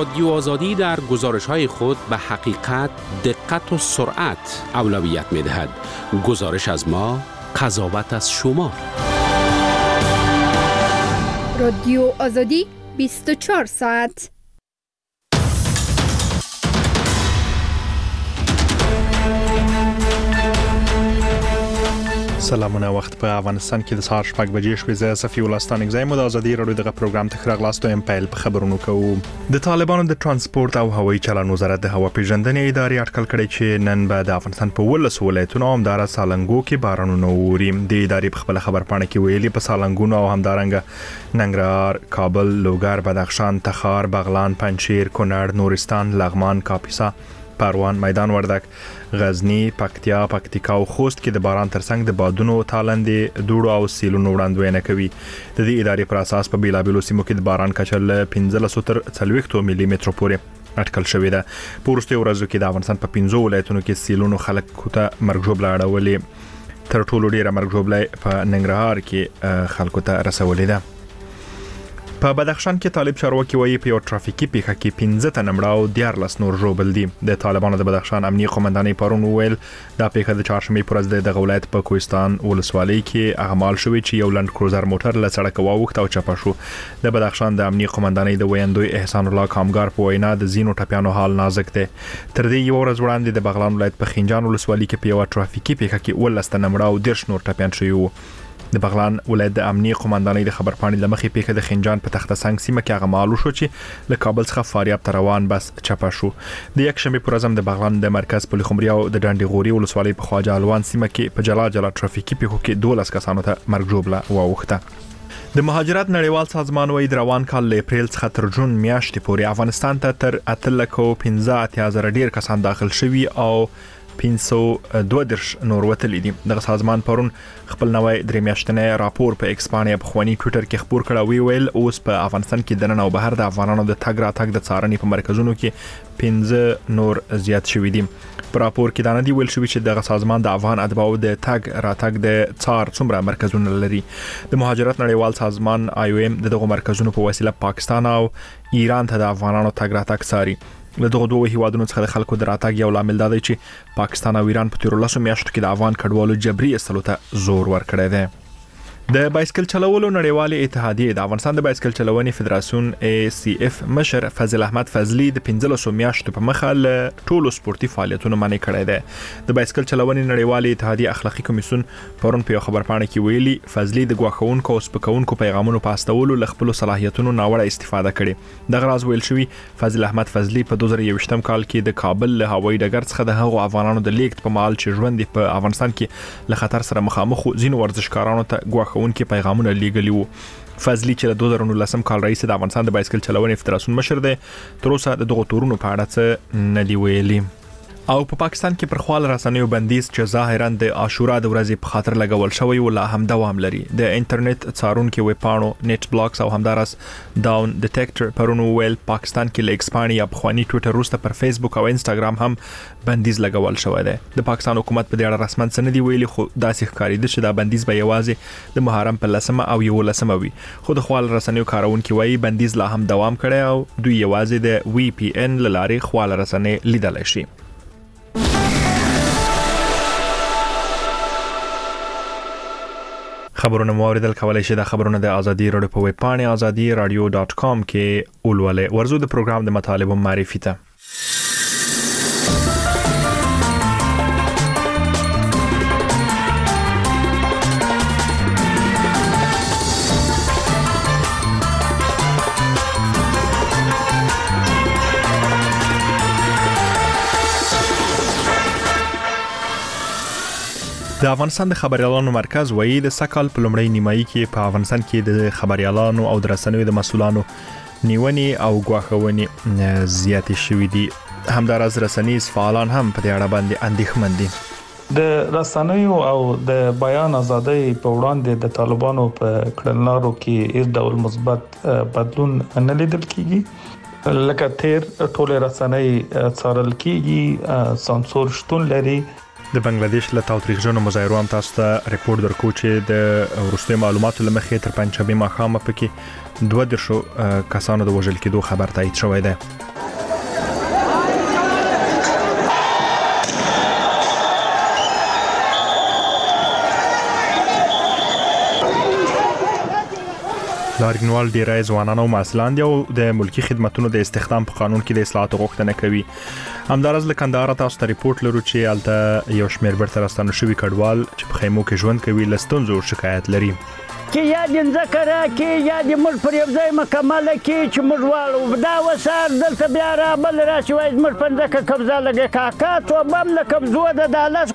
رادیو آزادی در گزارش‌های خود به حقیقت، دقت و سرعت اولویت می‌دهد. گزارش از ما، قضاوت از شما. رادیو آزادی 24 ساعت. سلامونه، وخت په افغانستان کې د سهار 6 بجې شوې. زه صفي ولستان اگزایم د ازادي رادیو دغه پروګرام ته خراغلاستو ام پیل په خبرونو کوو. د طالبانو د ترانسپورت او هوایي چلن وزارت د هوا پیژندنې ادارې اټکل کړی چې نن به د افغانستان په 12 ولایتونو او همدارا سالنګو کې بارانونه ووري. د ادارې په خپل خبرپاڼه کې ویلي په سالنګونو او همدارنګ ننګرهار، کابل، لوګر، بدخشان، تخار، بغلان، پنجشیر، کونړ، نورستان، لغمان، کاپیسا، پروان، میدان وردک، غزنی، پکتیا، پکتیکا او خوست کې د باران ترڅنګ د بادونو تالندې، دوړو او سیلونو وړاندوینه کوي. د دې ادارې پر اساس په بیلابیلو سیمو کې د باران کچه له 15 تر 40 ملي متر پورې اټکل شوې ده. په وروستیو ورځو کې د افغانستان په 15 ولایتونو کې سیلونو خلک ته مرګ ژوبله اړولې. تر ټولو ډیره مرګ ژوبله په ننګرهار کې خلکو ته رسولې ده. په بدخشان کې طالب چارواکي وایي په یو ټرافیکي پیښه کې 15 تنه مړه او 14 نور ژوبل دي. د طالبانو د بدخشان امنیه قومندانۍ پرون ویل دا پیښه د چهارشنبه پر ورځ د ولایت په کوهستان ولسوالۍ کې اغمال شوې چې یو لند کروزر موټر له سړک واوښت او چپه شو. د بدخشان د امنیه قومندانۍ د ویاندوی احسان الله کامګار په وینا د زینو ټپیانو حال نازک دی. تر دې یو ورځ وړاندې د بغلان ولایت په خنجان ولسوالۍ کې په یو ټرافیکي پیښه کې 12 تنه مړه او 10 نور ټپیان شوي وو. د بغلان ولایت د امنیه قومندانۍ د خبرپاڼې لمخې پیښه د خنجان په تخته سنگ سیمه کې غمالو شو چې له کابل څخه فاریاب ته روان بس چپه شو. د یک شنبه پر ورځ د بغلان د مرکز پل خمري او د ډنډي غوري ولسوالۍ په خواجه الوان سیمه کې په جلا جلا ټرافیکي پیښو کې 12 کسانو ته مرګ ژوبله واوښته. د مهاجرت نړیوال سازمان وایي د روان کال له اپریل څخه تر جون میاشتې پورې افغانستان ته تر 815 ډیر کسان داخل شوي او 502 نور وتلي دي. دغه سازمان پرون خپل نوې درې میاشتنې راپور په ایکس باندې په خواني ټوئیټر کې خبر کړی ویل اوس په افغانستان کې د نن او بهر د افغانانو د تګ راتګ د څارنې په مرکزونو کې 15 نور زیات شوي دي. په راپور کې دا نه دی ویل شوی چې دغه سازمان د افغان اتباعو د تګ راتګ د څار څومره مرکزونه لري. د مهاجرت نړیوال سازمان IOM دغه مرکزونو په وسیله پاکستان او ایران ته د افغانانو تګ راتګ څاري. له دغه دوه هیوادونو څخه د خلکو د راتګ یو لامل دی چې پاکستان او ایران په 13 میاشتو کې د افغان کډوالو جبري استلو ته زور ورکړی دی. د بایسکل چلولو نړیوالې اتحادیې د افغانستان د بایسکل چلونې فدراسیون ACF مشر فضل احمد فضلی د 15 میاشتو په مخه له ټولو سپورتي فعالیتونو منع کړی دی. د بایسکل چلونې نړیوالې اتحادیې اخلاقی کمیسیون پرون په خبرپاڼه کې ویلي فضلی د غواخونکو او سپکونکو پیغامونو په استولو له خپل صلاحیتونو ناوړه استفاده کړي. دغه راز ویل شوی فضل احمد فضلی په 2021 کال کې د کابل له هوایي ډګر څخه د هغو افغانانو د لیکت په مال چې ژوند په افغانستان کې له خطر سره مخامخ ځینو ورزشکارانو ته غواخونکو پیغامونه لیږلي وو. فضلی چې د 2019 کال رئیس د افغانستان د بایسکل چلونې فدراسیون مشر دی تر اوسه د دغه تورونو په اړه څه نه دی ویلي. او په پاکستان کې پر خپل رسنیو بندیز چې ظاهرا د عاشورا د ورځې په خاطر لګول شوی ولا هم دوام لري. د انټرنیټ څارونکو ویبپاڼو نت بلاکس او همدارس داون ډیټیکټر پرونو ویل پاکستان کې لیکس پانی یا بخوانی ټوئیټر وروسته پر فیسبوک او انستګرام هم بندیز لګول شوی دی. د پاکستان حکومت په دې اړه رسمن څه نه دی ویلي خو داسې ښکارېده چې دا بندیز به یوازې د محرم په 10 او 11 وي. خو د خپل رسنیو کارونکو وایي بندیز لا هم دوام کړي او دوی یوازې د VPN لارې خپل رسنۍ لیدل شي. خبرونه موریدل کولای شي د خبرونه د ازادي رادیو په ویب پاڼه azadiradio.com کې اولوله ورزو د پروګرام د مطالبه معرفي ته. د افغانستان د خبريالانو مرکز وایي د سکهال په لومړی نیمایي کې په افغانستان کې د خبريالانو او د رسنیو د مسولانو نیونې او غواخونې زیاتې شوې دي. همدارس رسنیز فعالان هم په دې اړه باندې اندېښمن دي. د رسنیو او د بیان ازادۍ په وړاندې د طالبانو په کړنلارو کې هیڅ ډول مثبت بدلون نه لیدل کیږي. لکه تیر ټول رسنۍ څارل کیږي، سانسور شتون لري د بنگلاديش له تاوتریخجنو مظاهرو هم تاسو ته ریپورت درکو چې د وروستي معلوماتو لمخې تر پنځشنبه ماښامه پکې 12 کسانو د وژل کېدو خبر تایید شوی دی. لارینوال ډیری ځوانان او محصلان دي او د ملکی خدماتو د استخدام په قانون کې د اصلاحاتو غوښتنه کوي. همدارس له کندهار تاسو ته ریپورت لرو چې الته یو شمېر بیرته راستانه شوي کډوال چې په خیمو کې ژوند کوي له ستونزو شکایت لري. کې یا د ذکر کې یا د مل پر یو ځای مکمل کې چې موږ والو دا وسار دلته بیا را بل راشي وای موږ په ځکه قبضه لګي کاکا تو بم له قبضو د دالاس.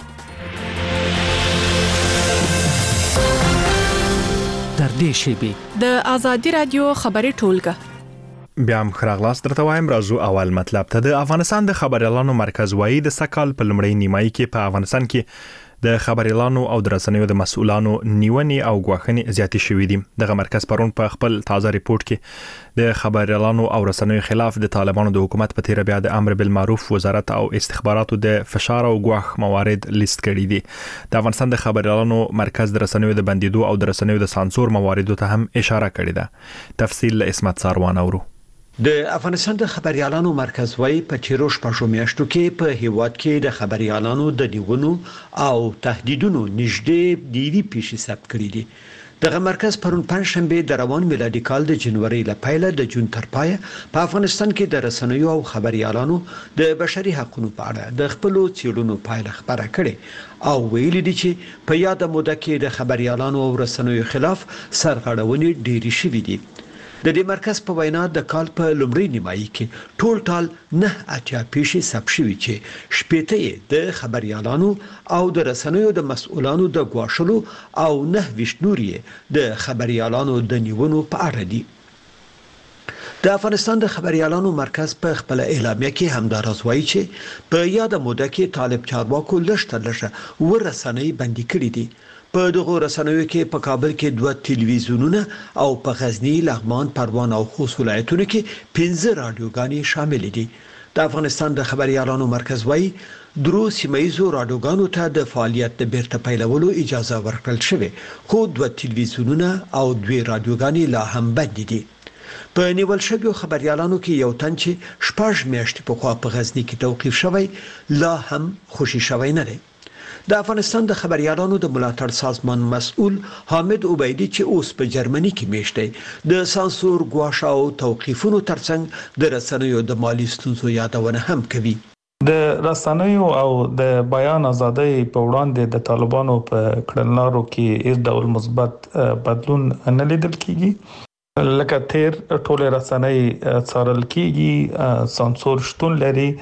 در دې شیبې د ازادي رادیو خبري ټولګه بیا هم خراغلاس درته وایم. راځو اول مطلب ته. د افغانستان د خبريالانو مرکز وایي د سکهال په لومړۍ نیمایي کې په افغانستان کې د خبريالانو او د رسنیو د مسؤلانو نیونې او غواخنې زیاتې شوې دي. دغه مرکز پرون په خپل تازه ریپورت کې د خبريالانو او رسنیو خلاف د طالبانو د حکومت په تیر بیا د امر بالمعروف وزارت او استخباراتو د فشار او غواخ موارد لیست کړي دي. د افغانستان د خبريالانو مرکز د رسنیو د بندیدو او د رسنیو د سانسور مواردو ته هم اشاره کړې ده. تفصیل له اسمت ساروان اورو. د افغانستان د خبريالانو مرکز وايي په تیرو شپږو میاشتو کې په هیواد کې د خبريالانو د نیونو او تهدیدونو نږدې دیوی پیښې ثبت کړې دي. دغه مرکز پرون پنځشنبه د روان میلادي کال د جنوري له پیله د جون تر پایه په افغانستان کې د رسنیو او خبريالانو د بشري حقوقو په اړه د خپل څېړنو پایله خبره کړې او ویل دي چې په یاد موده کې د خبريالانو او رسنیو خلاف سرغړونې ډېرې شوې دي. د دې مرکز په وینا د کال په لومړۍ نیمایي کې ټول 9 پیښې ثبت شوې چې شپېته د خبريالانو او د رسنیو د مسؤلانو د غواښلو او 9 نورې د خبريالانو د نیونو په اړه دي. د افغانستان د خبريالانو مرکز په خپل اعلامیه کې همدارس وایي چې په یاد موده کې طالب چارواکو لږه ورسنۍ بندي کړې دي. په دغه رسنیو کې په کابل کې 2 تلویزیونونه او په غزنی، لغمان، پروان او خوست ولایتونو کې 15 رادیوګانې شامل دي. د افغانستان د خبريالانو مرکز وايي درو سیمایزو رادیوګانو ته د فعالیت د بیرته پیلولو اجازه ورکړل شوې خو 2 تلویزیونونه او 2 رادیوګانې لا هم بند دي. په نیول شویو خبريالانو کې یو تن چې 6 میاشتې په خوا په غزنی کې توقیف شوی لا هم خوشي شوی نه دی. د افغانستان د خبريالانو د ملاتړ سازمان مسؤل حامد عبیدی چې اوس په جرمني کې میشت دی د سانسور غواړه او توقیفونو ترڅنګ د رسنیو د مالی ستونزو یادونه هم کوي. د رسنیو او د بیان ازادۍ په وړاندې د طالبانو په کړنلارو کې هیڅ ډول مثبت بدلون نه لیدل کیږي. لکه تیر ټول رسنۍ څارل کیږي، سانسور شتون لري،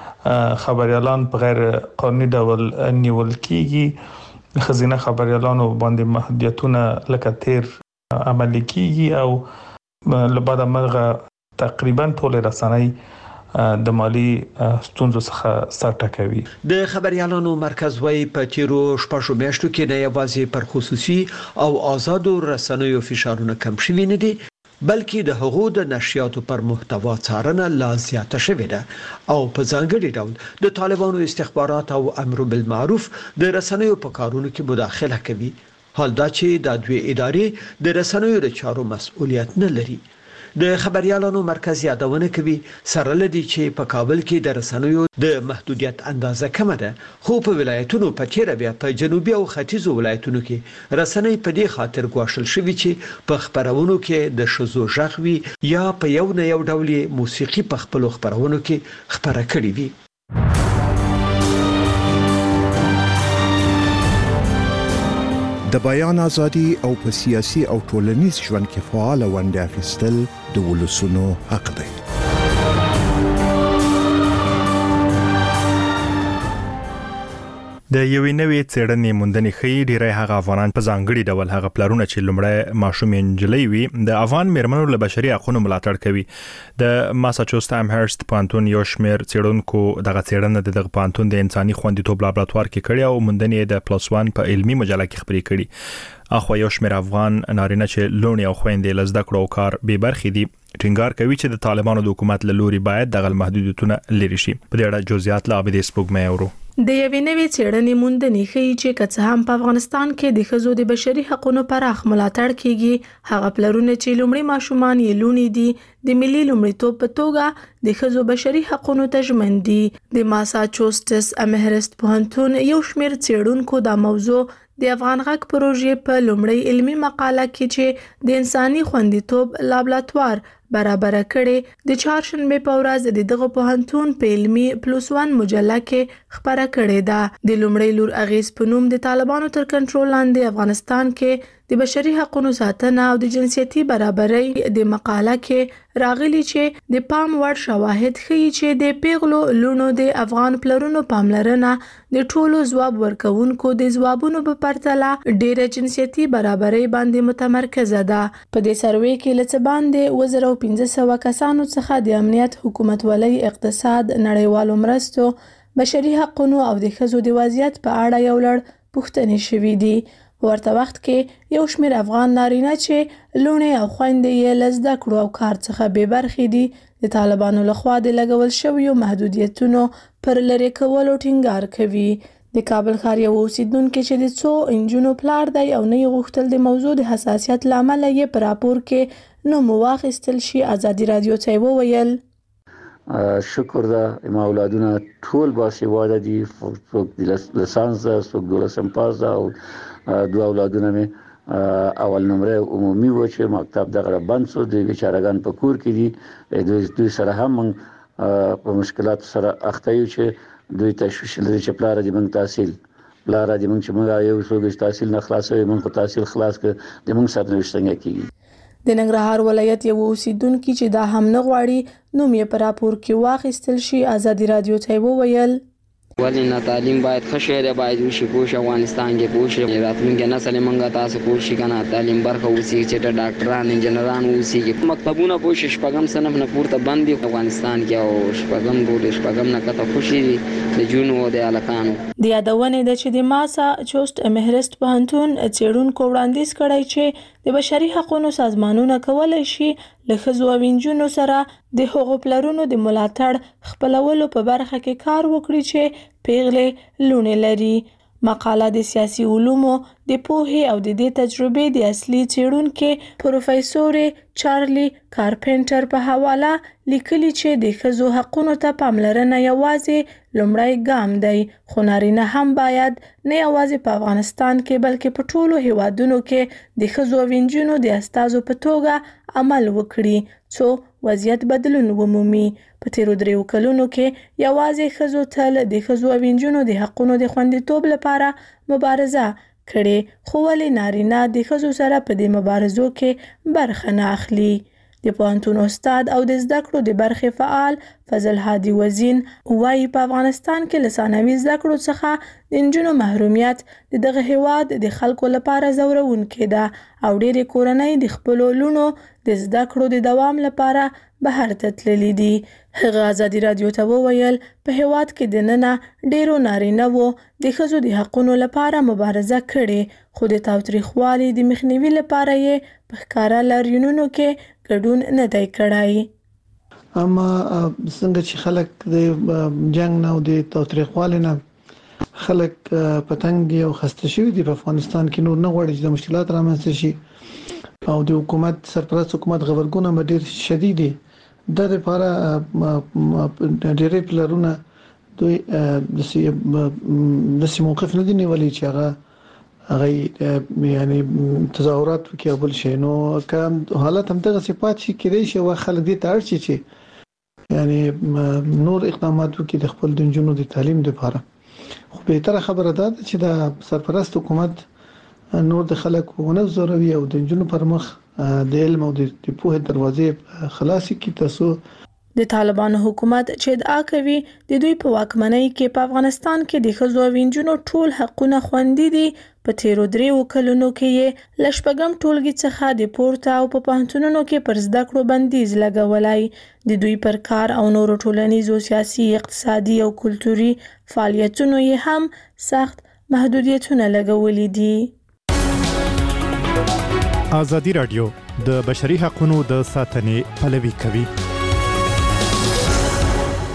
خبريالان په غیر قانوني ډول نیول کیږي، خزینه خبريالانو باندې محدودیتونه لکه تیر عملي کیږي او لبعد مرغه تقریبا ټول رسنۍ د مالی ستونزو څخه سر ټکوي. د خبريالانو مرکز وايي په تیرو شپږو میاشتو کې نه یوازې پر خصوصي او آزادو رسنیو فشارونه کم شوي نه دي بلکې د هغو د نشریاتو پر محتوا څارنه لا زیاته شوې ده او په ځانګړي ډول د طالبانو استخبارات او امر بالمعروف د رسنیو په کارونو کې مداخله کوي. حال دا چې د دوی ادارې د رسنیو د چارو مسؤلیت نه لري. د خبريالانو مرکز یادونه کوي سره لدی چې په کابل کې د رسنیو د محدودیت اندازه کم ده خو په ولایتونو په تیر بیا په جنوبي او ختیځو ولایتونو کې رسنۍ په دې خاطر غواړل شوی چې په خبرونو کې د شذو ژغوي یا په یو نه یو ډول موسیقي په خپل خبرونو کې خبره کړې وي. د بیان ازادي او په سیاسي او ټولنیز ژوند کې فعال ونډه اخیستل د ولسونو حق دی. د یوې نوې څېړنې موندنې ښیي ډیری هغه افغانان په ځانګړي ډول هغه پلرونه چې لومړی ماشومې نجلۍ وي د افغان میرمنو له بشري حقوقو ملاتړ کوي. د ماساچوسټس امهرست پوهنتون یو شمېر څېړونکو دغه څېړنه د دغه پوهنتون د انساني خوندیتوب لابراتوار کې کړې او موندنې د +1 په علمي مجله کې خپرې کړي. اخو یو شمېر افغان نارینه چې لونې او خويندې له زده کړو او کار بې برخې دي ټینګار کوي چې د طالبانو د حکومت له لوري باید دغه محدودیتونه لري شي. په دې اړه جزئیات لا عبدي سپوږمۍ اورو. د یوې نوې څېړنې موندنې ښیي چې که څه هم په افغانستان کې د ښځو د بشري حقوقو پراخ ملاتړ کیږي، هغه پلرونه چې لومړی ماشومان یې لونی دي د ملي لومړیتوب په توګه د ښځو بشري حقوقو ته ژمن دي. د ماساچوسټس امهرست پوهنتون یو شمېر څېړونکو دا موضوع د افغان غږ پروژې په لومړی علمي مقاله کې چې د انساني خوندیتوب لابراتوار برابر کړي د چهارشنبه په ورځ د دغه پوهنتون په علمي +1 مجله کې خبره کړې ده. د لومړی لور اغیز په نوم د طالبانو تر کنټرول لاندې افغانستان کې د بشري حقوقو ساتنه او د جنسيتي برابرۍ د مقاله کې راغلي چې د پام وړ شواهد ښیي چې د پیغلو لونو د افغان پلرونو پاملرنه د ټولو ځواب ورکوونکو د ځوابونو په پرتله ډیره جنسيتي برابرۍ باندې متمرکزه ده. په دې سروې کې لڅ باندې 1500 کسانو څخه د امنیت، حکومتولۍ، اقتصاد، نړیوالو مرستو، بشري حقوقو او د ښځو د وضعیت په اړه یو لړ پوښتنې شوې دي. ورته وخت کې یو شمېر افغان نارینه چې لونې او خويندې یې له زده کړو او کار څخه بې برخې دي د طالبانو لخوا د لګول شویو محدودیتونو پر لرې کولو ټینګار کوي. د کابل ښار یو اوسیدونکو چې د څو انجونو پلار دی او نه غوښتل د موضوع د حساسیت لامل یې پر راپور کې نوم واخیستل شي، ازادي رادیو ته وویل شکر ده ما اولادونه ټول باسواده دي، څوک د لسانس ده، څوک د لسم پاس ده او دوه اولادونه مې اول نمره عمومي و چې مکتب دغه بند شو. د بیچارهګان په کور کې دي، دوی سره هم په مشکلات سره اخته یو چې دوی تشویش لري چې پلار دې موږ تحصیل پلار دې موږ چې موږ یو څو تحصیل نه خلاصوي، موږ تحصیل خلاص کړ د موږ سرنوشت څنګه کیږي. د ننګرهار ولایت یو اوسیدونکو چې دا هم نه غواړي نوم یې په راپور کې واخیستل شي، ازادي رادیو ته وویل ولې نه تعلیم باید ښه شی دی، باید وشي پوه شي افغانستان کې پوه شي راتلونکي نسل موږ تاسو پوه شي کنه تعلیم برخه وسی چې ډاکټران انجنیران وسی مکتبونه پوه شي شپږم صنف نه پورته بند دي افغانستان کې او شپږم نه کته خوشي دي د جون او د الکانو. د یادونه ده چې د ماساچوسټس امهرست پوهنتون څېړونکو وړاندیز کړی چې د بشري حقوقو سازمانونه کولای شي له ښځو او نجونو سره د حقوق پلرونو د ملاتړ خپلولو په برخه کې کار وکړي چې پیغلې لونې لري. مقاله د سیاسي علومو د پوهې او د دې تجربې د اصلي څېړونکو پروفیسور چارلی کارپنټر په حواله لیکلي چې د ښځو حقوقو ته پاملرنه یوازې لومړی ګام دی، خو نارینه هم باید نه یوازې په افغانستان کې بلکې په ټولو هیوادونو کې د ښځو او نجونو د استازو په توګه عمل وکړي څو وضعیت بدلون ومومي. په تیرو 3 کلونو کې یوازې ښځو تل د ښځو او نجونو د حقوقو د خوندیتوب لپاره مبارزه کړې، خو ولې نارینه د ښځو سره په دې مبارزو کې برخه نه اخلي. د پوهنتون استاد او د زده کړو د برخې فعال فضل هادي وزین وايي په افغانستان کې له ثانوي زده کړو څخه د نجونو محرومیت د دغه هیواد د خلکو لپاره ځورونکی ده او ډېرې کورنۍ د خپلو لونو د زده کړو د دوام لپاره بهر ته تللي دي. هغه ازادي رادیو ته وویل په هیواد کې دننه ډېرو نارینه‌وو د ښځو د حقوقو لپاره مبارزه کړې، خو د تاوتریخوالي د مخنیوي لپاره یې په ښکاره لاریونونو کې ګډون نه دی کړی. اما څنګه چې خلک د جنگ نه او د تاوتریخوالي نه خلک پتنګ دي او خسته شوي دي په افغانستان کې نور نه غواړي چې مشکلات رامنځته شي او د حکومت سرپرست حکومت غبرګون ډېر شدید دي. د لپاره ډېرې پلرونه دوی د موقف نه دي نیولې چې هغه یعنی تظاهرات وکړي بل شي نو کوم حالت هم دغه صفات شي کېدای شي خلک دې ته اړ چې یعنی نور اقدامات وکړي د خپل دنجونو د تعلیم لپاره. خو به تر خبره ده چې د سرپرست حکومت نور د خلکو ونه زوروي او د دنجونو پر مخ د علم او د پوهې دروازې خلاصي کی تاسو. د طالبانو حکومت چې ادعا کوي د دوی په واکمنۍ کې په افغانستان کې د ښځو او نجونو ټول حقونه خوندي دي، په تیرو 3 کلونو کې یې له شپږم ټولګي څخه د پورته او په پوهنتونونو کې پر زده کړو بندیز لګولای. د دوی پر کار او نورو ټولنیزو، سیاسي، اقتصادي او کلتوري فعالیتونو یې هم سخت محدودیتونه لګولي دي. ازادي رادیو د بشري حقوقو د ساتنې پلوي کوي.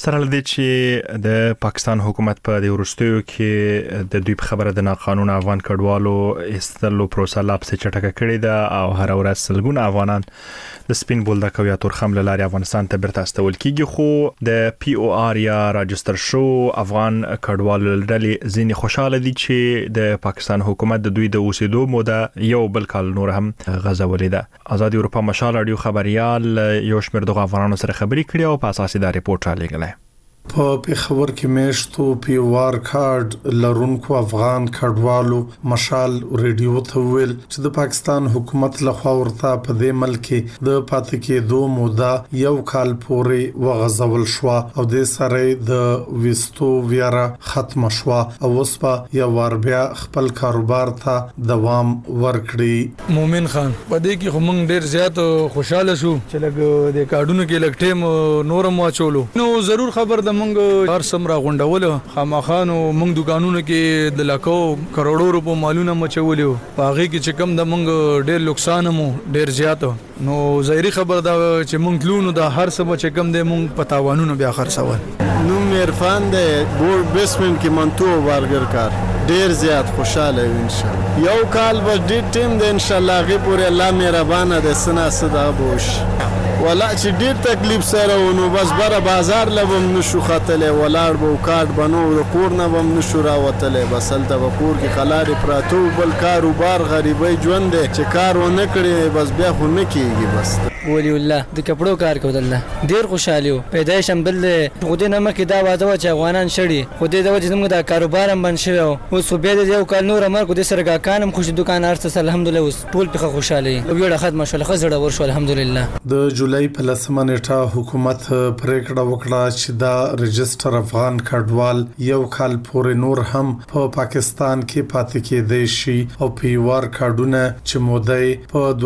سره لدی چې د پاکستان حکومت په د ورستیو کې د دوی په خبره د ناقانونه افغان کډوالو استلو پروسه لا په چټکه کړې ده او هر ورځ سلګونه افغانان د سپین بولدک او یا تورخم له لارې افغانستان ته بیرته استول کیږي، خو د پی او آر یا راجستر شو افغان کډوالو ډلې ځینې خوشاله دي چې د پاکستان حکومت د دوی د اوسېدو موده یو بل کال نور هم غځولې ده. آزادي اروپا مشال رادیو خبريال یو شمېر دغه افغانانو سره خبرې کړې او په اساس دا ریپورت را لېږلی. په پیښور کې میشتو پی وار کارت لرونکو افغان کډوالو مشال ریډیو ته ویل چې د پاکستان حکومت لخوا ورته په دې ملک د پاتې کېدو موده یو کال پورې وغځول شو او د سره د وستو ویرا ختم شو او اوس په یو ور بیا خپل کاروبار ته دوام ورکړي. مومن خان په دې کې هم ډیر زیات خوشاله شو چې لګ د کارډونو کې لګ ټیم نورم واچولو نو ضرور خبر د مونږ هر سمرا غونډول خامخانو مونږ دکانونو کې د لکو کروڑو روپو مالونه مچولیو پاغي کې چې کم د مونږ ډېر نقصان مو ډېر زیات نو ظاهري خبر دا چې مونږ تلونو د هر څه چې کم د مونږ پتاوانونو بیا خرڅول. نو عرفان د بورډ بیسمنت کې منتو والګر کار ډېر زیات خوشاله ان شاء الله یو کال به دې ټیم د ان شاء الله غي پورې الله مهربانه د سنا صدا بوش ولا چې ډېر تکلیف سره ونو بس بره بازار لبم نشو خاتله ولاړ بو کارت بنو د کور نه بم نشو راوتله بس هلته به کور کې خلارې پراتو بل کاروبار غریبۍ ژوند چې کار ونه کړي بس بیا خو نه کیږي. بس ولی الله د کپړو کار کول ډېر خوشاله پیدایش هم بل خو دې نه مکه دا واده چې افغانان شړي خو دې د وجه زموږ د کاروبار هم بند شوی او سو به د یو کال نور امر کو د سره کانم خوش دکان ارڅ الحمدلله اوس ټول په خوشاله ویړه خدمت شول خزړه ورشو الحمدلله. د جولای په لسمه نیټه حکومت پریکړه وکړه چې دا رجستر افغان کډوال یو کال پورې نور هم په پاکستان کې پاتې کېدای شي او پیوار کارډونه چې موده په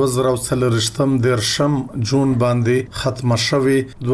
2023 درشم جون باندې ختم شوی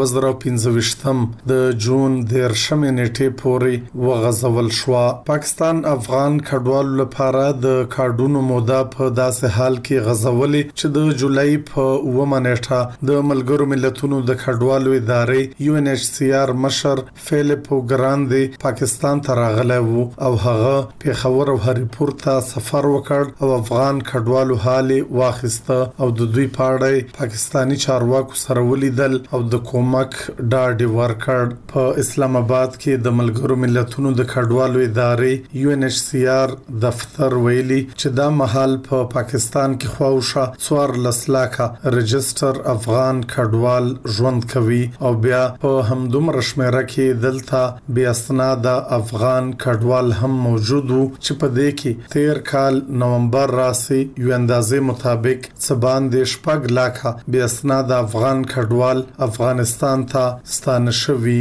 2025 د جون درشم نیټه پورې وغځول شو. پاکستان افغان کډوالو لپاره د کارډونو موده په داسې حال کې غځولې چې د جولای په 9 نیټه د ملګرو ملتونو د کډوالو ادارې یو ان ایچ سی آر مشر فیلیپو ګراندي پاکستان ته راغلی وو او هغه پیښور او هریپور ته سفر وکړ او افغان کډوالو حال واخیسته او د دوی پاړې پاکستاني چارواکو سره ولیدل او د کومک ډاډ ورکړ. په اسلام آباد کې د ملګرو ملتونو د کډوالو ادارې یو ان ایچ سی آر دفتر ویلي چې دا مهال په پاکستان کې خواوشه 14 لکه رجستر افغان کډوال ژوند کوي او بیا په همدومره شمیره کې دلته بیا اسناد افغان کډوال هم موجود وو چې په دې کې 13 کال نومبر راسي یو اندازې مطابق څباندې شپږ لکه بیا اسناد افغان کډوال افغانستان ته ستانه شوي.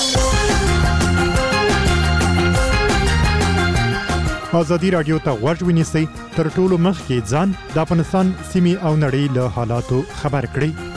آزادی رادیو ته غوږ ونیسئ تر ټولو مخکې ځان د افغانستان سیمې او نړۍ له حالاتو خبر کړئ.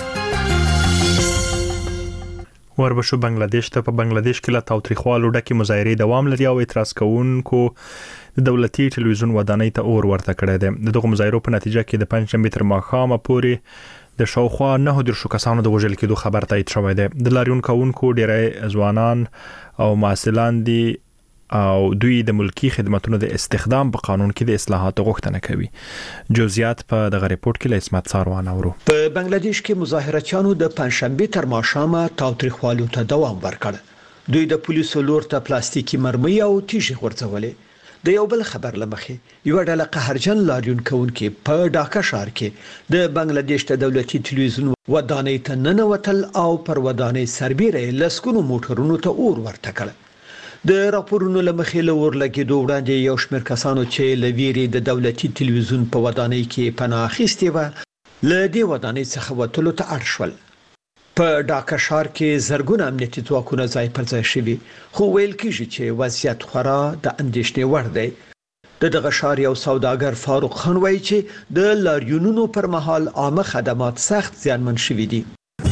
وربشو بنگلاديش ته په بنگلاديش کې له تاوتریخوالو ډکه مظاهره دوام لري او اعتراض کوونکو د دولتي ټلویزیون ودانۍ ته اور ورته کړی دی. دغه مظاهرو په نتیجه کې د پنځشنبه تر ماښامه پورې د شاوخوا 9 کسانو د وژل کېدو خبر تایید شوی دی. د لاریون کوونکو ډیری ځوانان او معسلان دي او دوی د ملکی خدماتونو د استخدام په قانون کې د اصلاحاتو غوښتنه کوي. جزئیات په دغه ریپورت کې له اسمت ساروان اورو. په بنگلاديش کې مظاهرچیانو د پنځشنبه تر ماښامه تاوتریخوالو ته دوام ورکړ. دوی د پولیسو لور ته پلاستیکي مرمۍ او تیږې غورځولې. د یو بل خبر لمخې یو ډله قهرجن لاریون کوونکي په ډاکا ښار کې د بنگلاديش د دولتي ټلویزیون ودانۍ ته ننوتل او پر ودانۍ سربېره لسکونو موټرونو ته اور ورته کړ. د راپورونو لمخې له اور لګېدو وړاندې یو شمېر کسانو چې لویری د دولتي ټلویزیون په ودانۍ کې پناه اخیستې و له دې ودانۍ څخه وتلو ته اړ شول. په ډاکا ښار کې زرګونه امنیتي ځواکونه ځای پر ځای شوي خو ویل کېږي چې وضعیت خورا د اندېښنې وړ دی. دغه ښار یو سوداګر فاروق خان وایي چې د لاریونونو پر مهال عامه خدمات سخت زیانمن شوي دي.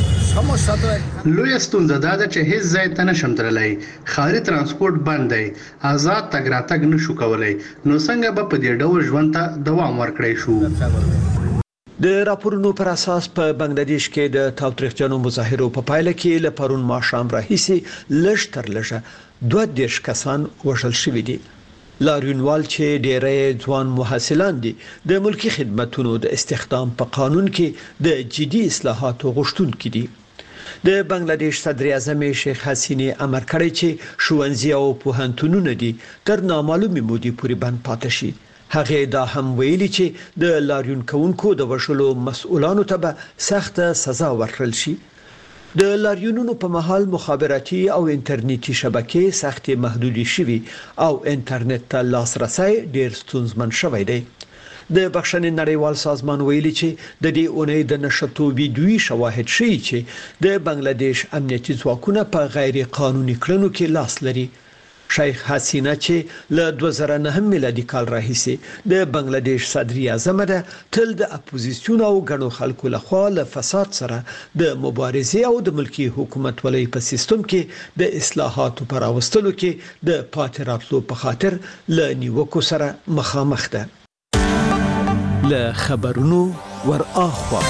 لوی ستونزه دا ده چې هیڅ ځای ته نشم تللی، ښاري ترانسپورت بند دی، آزاد تګ راتګ نشو کولی، نو څنګه به په دې ډول ژوند ته دوام ورکړی شو؟ د راپورونو پر اساس په بنگلاديش کې د تاوتریخجنو مظاهرو په پایله کې له پرون ماښام راهیسې لږ تر لږه 22 کسان وژل شوي دي. لاریونوال چې ډېری ځوان محصلان دي د ملکی خدماتو د استخدام په قانون کې د جدي اصلاحاتو غوښتونکي دي. د بنگلاديش صدر اعظم شیخ حسینه امر کړی چې ښوونځي او پوهنتونونه دي تر نامعلومه مودې پورې بند پاتې شي. هغه دا هم ویلي چې د لاریون کوونکو د وشلو مسؤلانو ته به سخت سزا ورکړل شي. د لاریونونو په مهال مخابراتي او انټرنیټي شبکې سخت محدودي شوي او انټرنیټ ته لاسرسي ډېر ستونزمن شوی دی. د بخښنې نړیوال سازمان ویلي چې د دې اونۍ د نشټو ویډیوي شواهد ښيي چې د بنگلاديش امنیتي ځواکونه په غیر قانوني کړنو کې لاس لري. شیخ حسینه چې له 2009 میلادي کال راهیسې د بنگلاديش صدر اعظم ده تل د اپوزیسیون او غنو خلکو لخوا له فساد سره د مبارزې او د ملکی حکومت ولې په سیستم کې د اصلاحاتو پر راوستلو کې د پاتې راتلو په خاطر له نیوکو سره مخامخ ده. له خبرونو ور اخوا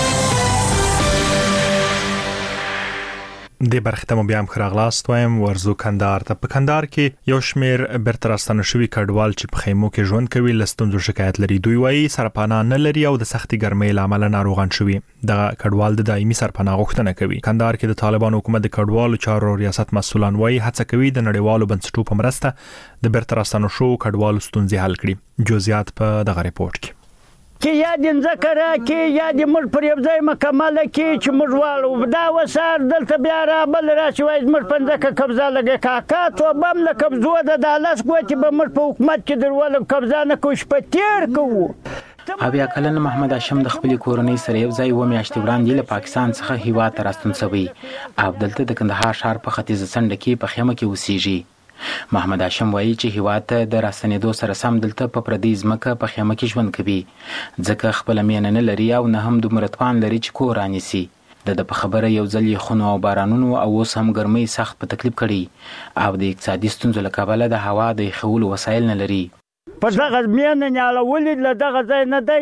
د برختمو بیا هم خراغلاست وایم ورزو کندهار ته. په کندهار کې یو شمیر برتر راستنه شوی کډوال چې په خیمو کې ژوند کوي لستونزو شکایت لري. دوی وایي سرپناه نه لري او د سختي ګرمۍ لامل ناروغان شوي. د کډوال د دایمي سرپناه غوښتنه کوي. کندهار کې د طالبان حکومت د کډوالو چارو ریاست مسؤلان وایي هڅه کوي د نړیوالو بنسټونو په مرسته د برتر راستنه شو کډوالو ستونزې حل کړي. جزئیات په دغه ریپورت کې چې یا د ځکه کې یا د موږ پر یو ځای مکمله کې چې موږ والو دا وسار دلته بیا را بل راشي وای موږ په ځکه قبضه لګي کاکا تو بم له قبضو د دالاس کوټي به موږ په حکومت کې درول قبضه نه کوش په تیر کوو. اویا کلن محمد هاشم د خپل کورنۍ سره یو ځای و میاشتې وړاندې له پاکستان څخه هیواد ته راستون شوی. عبدالته د کندهار ښار په ختیځ څنډه کې په خیمه کې اوسېږي. محمد هاشم وایي چې هیواد ته د راستنېدو سره سم دلته په پردي ځمکه په خیمه کې ژوند کوي ځکه خپله مینه نه لري او نه هم دومره توان لري چې کور رانیسي. د په خبره یو ځل یخونو او بارانونو او اوس هم ګرمۍ سخت په تکلیف کړي او د اقتصادي ستونزو له کبله د هوا د یخولو وسایل نه لري. په دغه مینه نیالولي له دغه ځای نه دی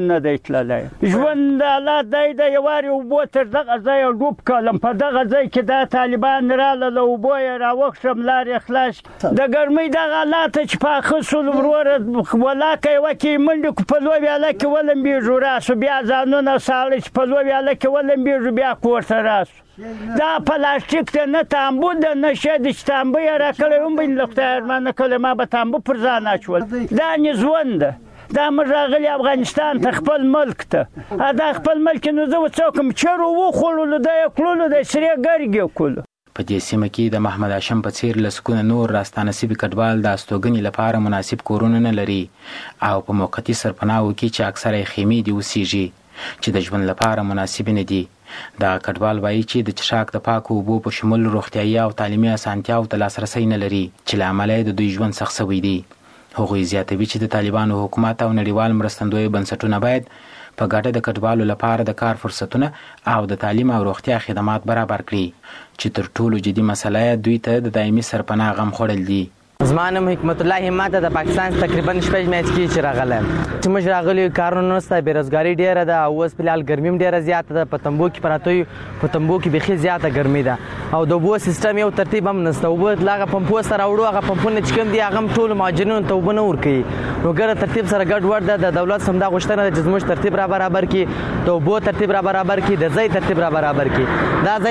تللی ژوند الله دی د یوارې اوبو تر دغه ځای ډوب کړم. په دغه ځای کې دا طالبان راله له اوبو یې راوښتم لارې خلاص د ګرمۍ دغه الله ته چې پاخه سول وروره ولاکه یې وکړي منډې په لوبې هله کې ولمبېږو راسو بیا ځانونه ساړه چې په لوبې هله کې ولمبېږو بیا کور ته راسو. دا پلاستیک ته نه تانبو د نشه د چې تانبو یې راکړی هم بین له خدای ارمان نه کړی ما به تانبو پر ځان اچول. دا ژوند ده دا موږ راغلي افغانستان ته خپل ملک ته دا خپل ملک نو زه وڅوکم چرو وخوړلو دا یې کړلو د سرې ګرګې کړلو. په دې سیمه کې د محمد هاشم په څیر لسکونه نور راستانه سوي کډوال د استوګنې لپاره مناسب کورونه نه لري او په موقتي سرپناهو کې چې اکثره یې خیمې دي اوسېږي چې د ژوند لپاره مناسب نه دي. دا کډوال وایي چې د څښاک د پاکو اوبو په شمول روغتیايي او تعلیمي اسانتیاو ته لاسرسی نه لري چې له امله د دوی ژوند سخت شوی دی. هغوی زیاتوي چې د طالبانو حکومت او نړیوال مرستندوی بنسټونه باید په ګډه د کډوالو لپاره د کار فرصتونه او د تعلیم او روغتیا خدمات برابر کړي چې تر ټولو جدي مسله دوی ته د دایمي سرپناه غم خوړل دي. زما نوم حکمت الله همت د پاکستان تقریبا 6 میاشتې کې چې راغلم چې موږ راغلي کارونه نشته بیروزګاری ډیره ده او اوس په حال ګرمي ډیره زیاته ده. په تنبو کې پراته په تنبو کې بخي زیاته ګرمي ده او د اوبو سیستم یو ترتیب هم نشته. اوبه لاغه پمپو سره وړو هغه پمپونه چې کوم دي هغه ټول مهاجرینو ته اوبه نه ورکوي نو ګره ترتیب سره ګډ وډ ده. د دولت سم دا غوښتنه ده چې زموږ ترتیب را برابر کړي د اوبو ترتیب را برابر کړي د ځای ترتیب را برابر کړي. دا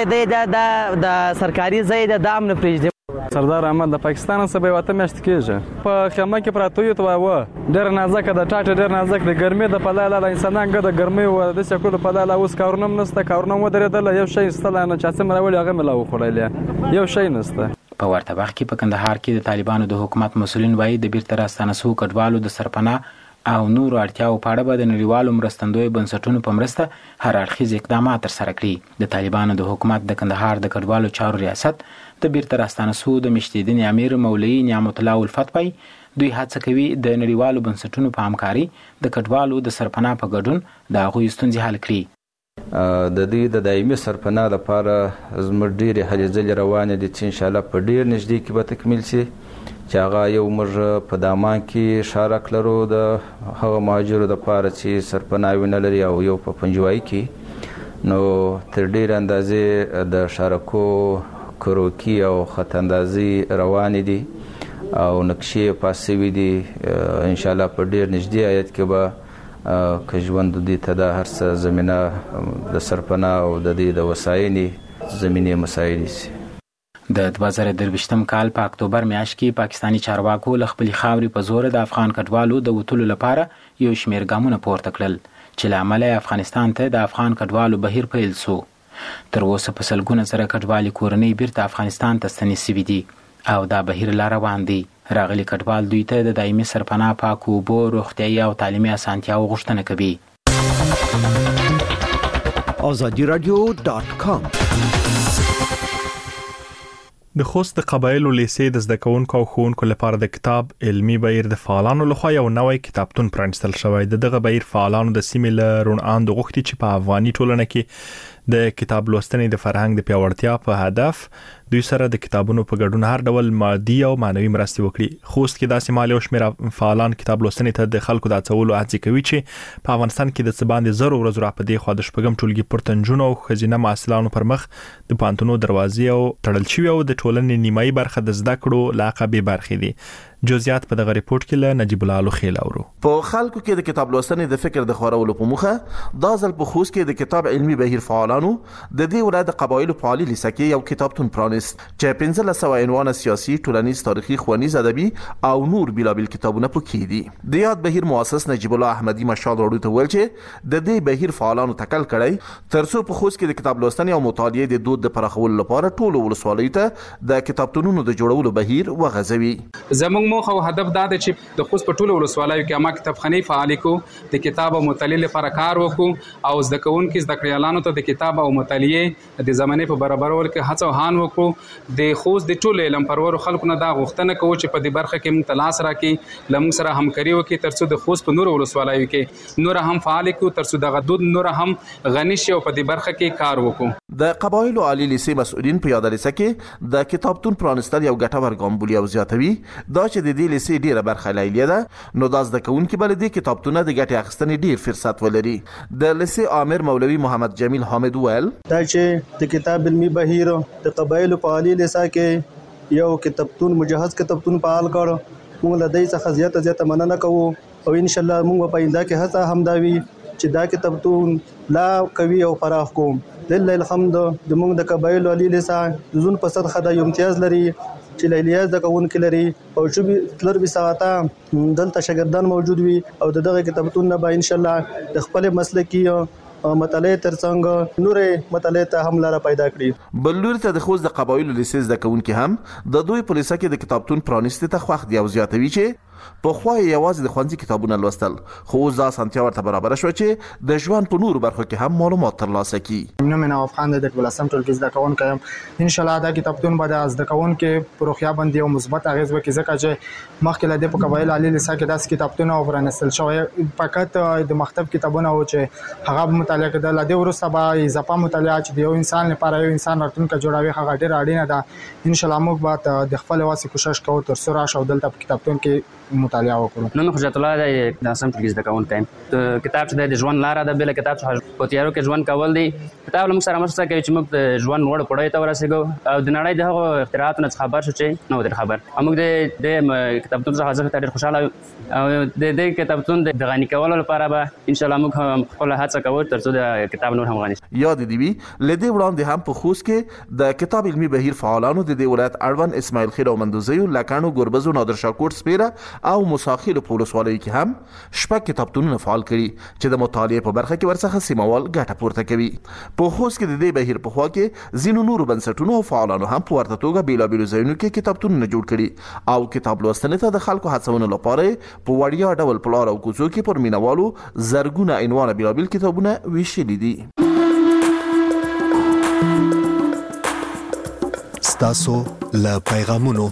ځای د سرکاري ځای د دام نه پریږدي. سردار احمد د پاکستان څخه به وته میاشت کېږي په خیمه کې پراته یو ته و ډېر نازک د ټاټه ډېر نازک د ګرمۍ د پلاله د انسانان ګد ګرمۍ و د سکول پلاله اوس کارونه نشته کارونه و درېدل یو شی ستل نه چا سم راولي هغه ملاو خړلې یو شی نشته. په ورته وخت کې په کندهار کې د طالبانو د حکومت مسولین وایي د بیرته راستانه شوو کډوالو د سرپناه او نور اړتیاو په اړه به د نړیوالو مرستندوی بنسټونو په مرسته هر اړخیز اقدامات ترسره کړي. د طالبانو د حکومت د کندهار د کډوالو چارو ریاست د بیرته راستانه شوو د مشتیدین امیر مولوي نعمت الله الفت وایي دوی هڅه کوي د نړیوالو بنسټونو په همکاري د کډوالو د سرپناه په ګډون د هغوی ستونزې حل کړي. د دې د دایمي سرپناه لپاره زموږ ډېرې هلې ځلې روانې دي چې انشاءالله په ډېر نږدې کې به تکمیل شي. چې هغه یو موږ په دامان کې شارک لرو د هغه مهاجرو د پاره چې سرپناه نه لري او یو په پنجوایي کې نو تر ډېر اندازې د شارکو کروکی او خط اندازي روان دي او نقشې پاسوي دي ان شاء الله په ډېر نږدې آیت کې به که ژوند دوی ته د هر څه زمینه د سرپناه او د دې د وسایلې زمینې مسایل شي. د 2023م کال په اکتوبر میاشت کې پاکستانی چارواکو له خپلې خاورې په زور د افغان کډوالو د وتلو لپاره یو شمېر ګامونه پورته کړل چې له امله افغانستان ته د افغان کډوالو بهیر پیل شو. تر اوسه په سلګونه زره کډوالي کورنۍ بیرته افغانستان ته ستنې شوي دي او دا بهیر لا روان دی. راغلي کډوال دوی ته د دایمي سرپناه پاکو اوبو روغتیايي او تعلیمي اسانتیاو غوښتنه کوي. azadiradio.com د خوست د قبایلو لیسې د زده کوونکو او ښوونکو لپاره د کتاب علمي بهیر د فعالانو لخوا یو نوی کتابتون پرانستل شوی. دغه بهیر فعالانو د سیمې له روڼاندو غوښتي چې په افغاني ټولنه کې د کتاب لوستنې د فرهنګ د پیاوړتیا په هدف دوی سره د کتابونو په ګډون هر ډول مادي او معنوي مرستې وکړي. خوست کې داسې مالي او شمېر فعالان کتاب لوستنې ته د خلکو د هڅولو هڅې کوي چې په افغانستان کې د څه باندې زرو ورځو راپدې خو د شپږم ټولګي پورته نجونو او ښځینه محصلانو پر مخ د پانتونو دروازې او تړل شوي او د ټولنې نیمایي برخه د زده کړو لاقبې برخې دي. جزئیات په دغه ریپورت کې له نجیب الله لوخیل اورو. په خلکو کې د کتاب لوستنې د فکر د خورولو په موخه دا ځل په خوست کې د کتاب علمي بهیر فعالانو د دې ولایت قبایلو په عالی لیسه کې یو کتابتون پرانیست چې 1500 عنوان سیاسي، ټولنیز، تاریخي، ښوونیز، ادبي او نور بیلابل کتابونه پکې دي. د یاد بهیر مؤسس نجیب الله احمدی مشال وروته ته ویل چې د دې بهیر فعالانو تکل کړی ترڅو په خوست کې د کتاب لوستنې او مطالعې د دود د پراخولو لپاره ټولو ولسوالیو ته د کتابتونونو د جوړولو بهیر وغځوي. زموږ موخه او هدف دا دی چې د خوست په ټولو ولسوالیو کې عامه کتابخانې فعالې کړو، د کتاب او مطالعې لپاره کار وکړو او زده کوونکو زده کړیالانو ته د کتاب او مطالعې د زمانې په برابرولو کې هڅه او هان وکړو. د خوست د ټولو علم پرورو خلکو نه دا غوښتنه کوو چې په دې برخه کې موږ لاس راکړي، له موږ سره همکاري وکړي ترڅو د خوست په نورو ولسوالیو کې نور هم فعال کړو، ترڅو دغه دود نور هم غني شي او په دې برخه کې کار وکړو. د قبایلو عالی لیسې مسؤلین په یاد لیسه کې د کتابتون پرانستل یو ګټور ګام بولي او زیاتوي دا چې د دې لیسې ډیره برخه لایلیه ده نو دا زده کوونکي بل دې کتابتونه د ګټې اخیستنې ډیر فرصت ولري. د لیسې امیر مولوي محمد جمیل حامد ویل دا چې د کتاب علمي بهیر د قبایلو په عالی لیسه کې یو کتابتون مجهز کتابتون فعال کړ. موږ له دې څخه زیاته مننه کوو او ان شاء الله موږ په آینده کې هڅه هم دا وي چې دا کتابتون لا قوي او پراخ کوم. لله الحمد د موږ د قبایلو عالی لیسه د زون په صد خدای امتیاز لري چې لیلیاز د کوونکو لري او چې تلر ساعته دلته شاګردان موجود وي او دغه کتابتون نه به ان شاء الله د خپل مسلکي مطالعه ترڅنګ نورې مطالعه ته هم لاره پیدا کړي. بلور ته د خوست د قبایلو لیسې د کوونکو هم د دوی په لیسه کې د کتابتون پرانیستي ته خوښ دی او زیاتوي چې په خوای یوازې د ښوونځي کتابونه لوستل خو ځا سنتیا ورته برابر شو چې د ژوند په نورو برخو کې هم معلومات ترلاسه کړي. نوم نواف خان د 12م ټولګي زده کوونکی یم. ان شاء الله دا کتابتون به د زده کوونکو په روغتیا باندې یو مثبت اغیز وکړي ځکه چې مخکې له دې په قبایل عالی لیسه کې داس کتابتونه ورنستل شوی فقط د مکتب کتابونه او چې هغه مطالعه کړل د ورسره به اضافه مطالعه چې د یو انسان لپاره یو انسان راتلونکي جوړوي هغه ډیر اړینه ده. ان شاء الله موږ به د خپل واسه کوشش کوو تر څو راشه دلته په کتابتون کې مطالعه وکړو. نن حجت الله د سم ټولګي زده کوونکی کتاب چې د ژوند لاره ده بل کتاب چې په تیارو کې ژوند کول دی کتاب موږ سره مرسته کوي چې موږ د ژوند وړ پړای ته ورسېږو او د نړۍ د هغو اختراعاتو نه خبر شو چې نو د خبر موږ د کتابتون څخه حاضر ډېر خوشاله او د دې کتابتون د غني کولو لپاره به ان شاء الله موږ خپل هڅه کوو ترڅو د کتاب نور هم غني شي. یاد دی وی لدی وړاندې هم په خوست کې د کتاب علمي بهیر فعالانو د دې ولایت اړوند اسماعیل خیر او مندوزیو لکانو ګوربزو نادر شاکوټ سپیره او مساخیل په ولسوالیو کې هم شپږ کتابتونونه فعال کړي چې د مطالعې په برخه کې ورڅخه سیموال ګټه پورته کوي. په خوست کې د دې بهیر په خوا کې ځینو نورو بنسټونو او فعالانو هم په ورته توګه بیلابیلو ځایونو کې کتابتونونه جوړ کړي او کتاب لوستنې ته د خلکو هڅونې لپاره په وړیا ډول په لار او کوڅو کې پر مینوالو زرګونه عنوان بیلابیل کتابونه ویشلي دي. ستاسو له پیغامونو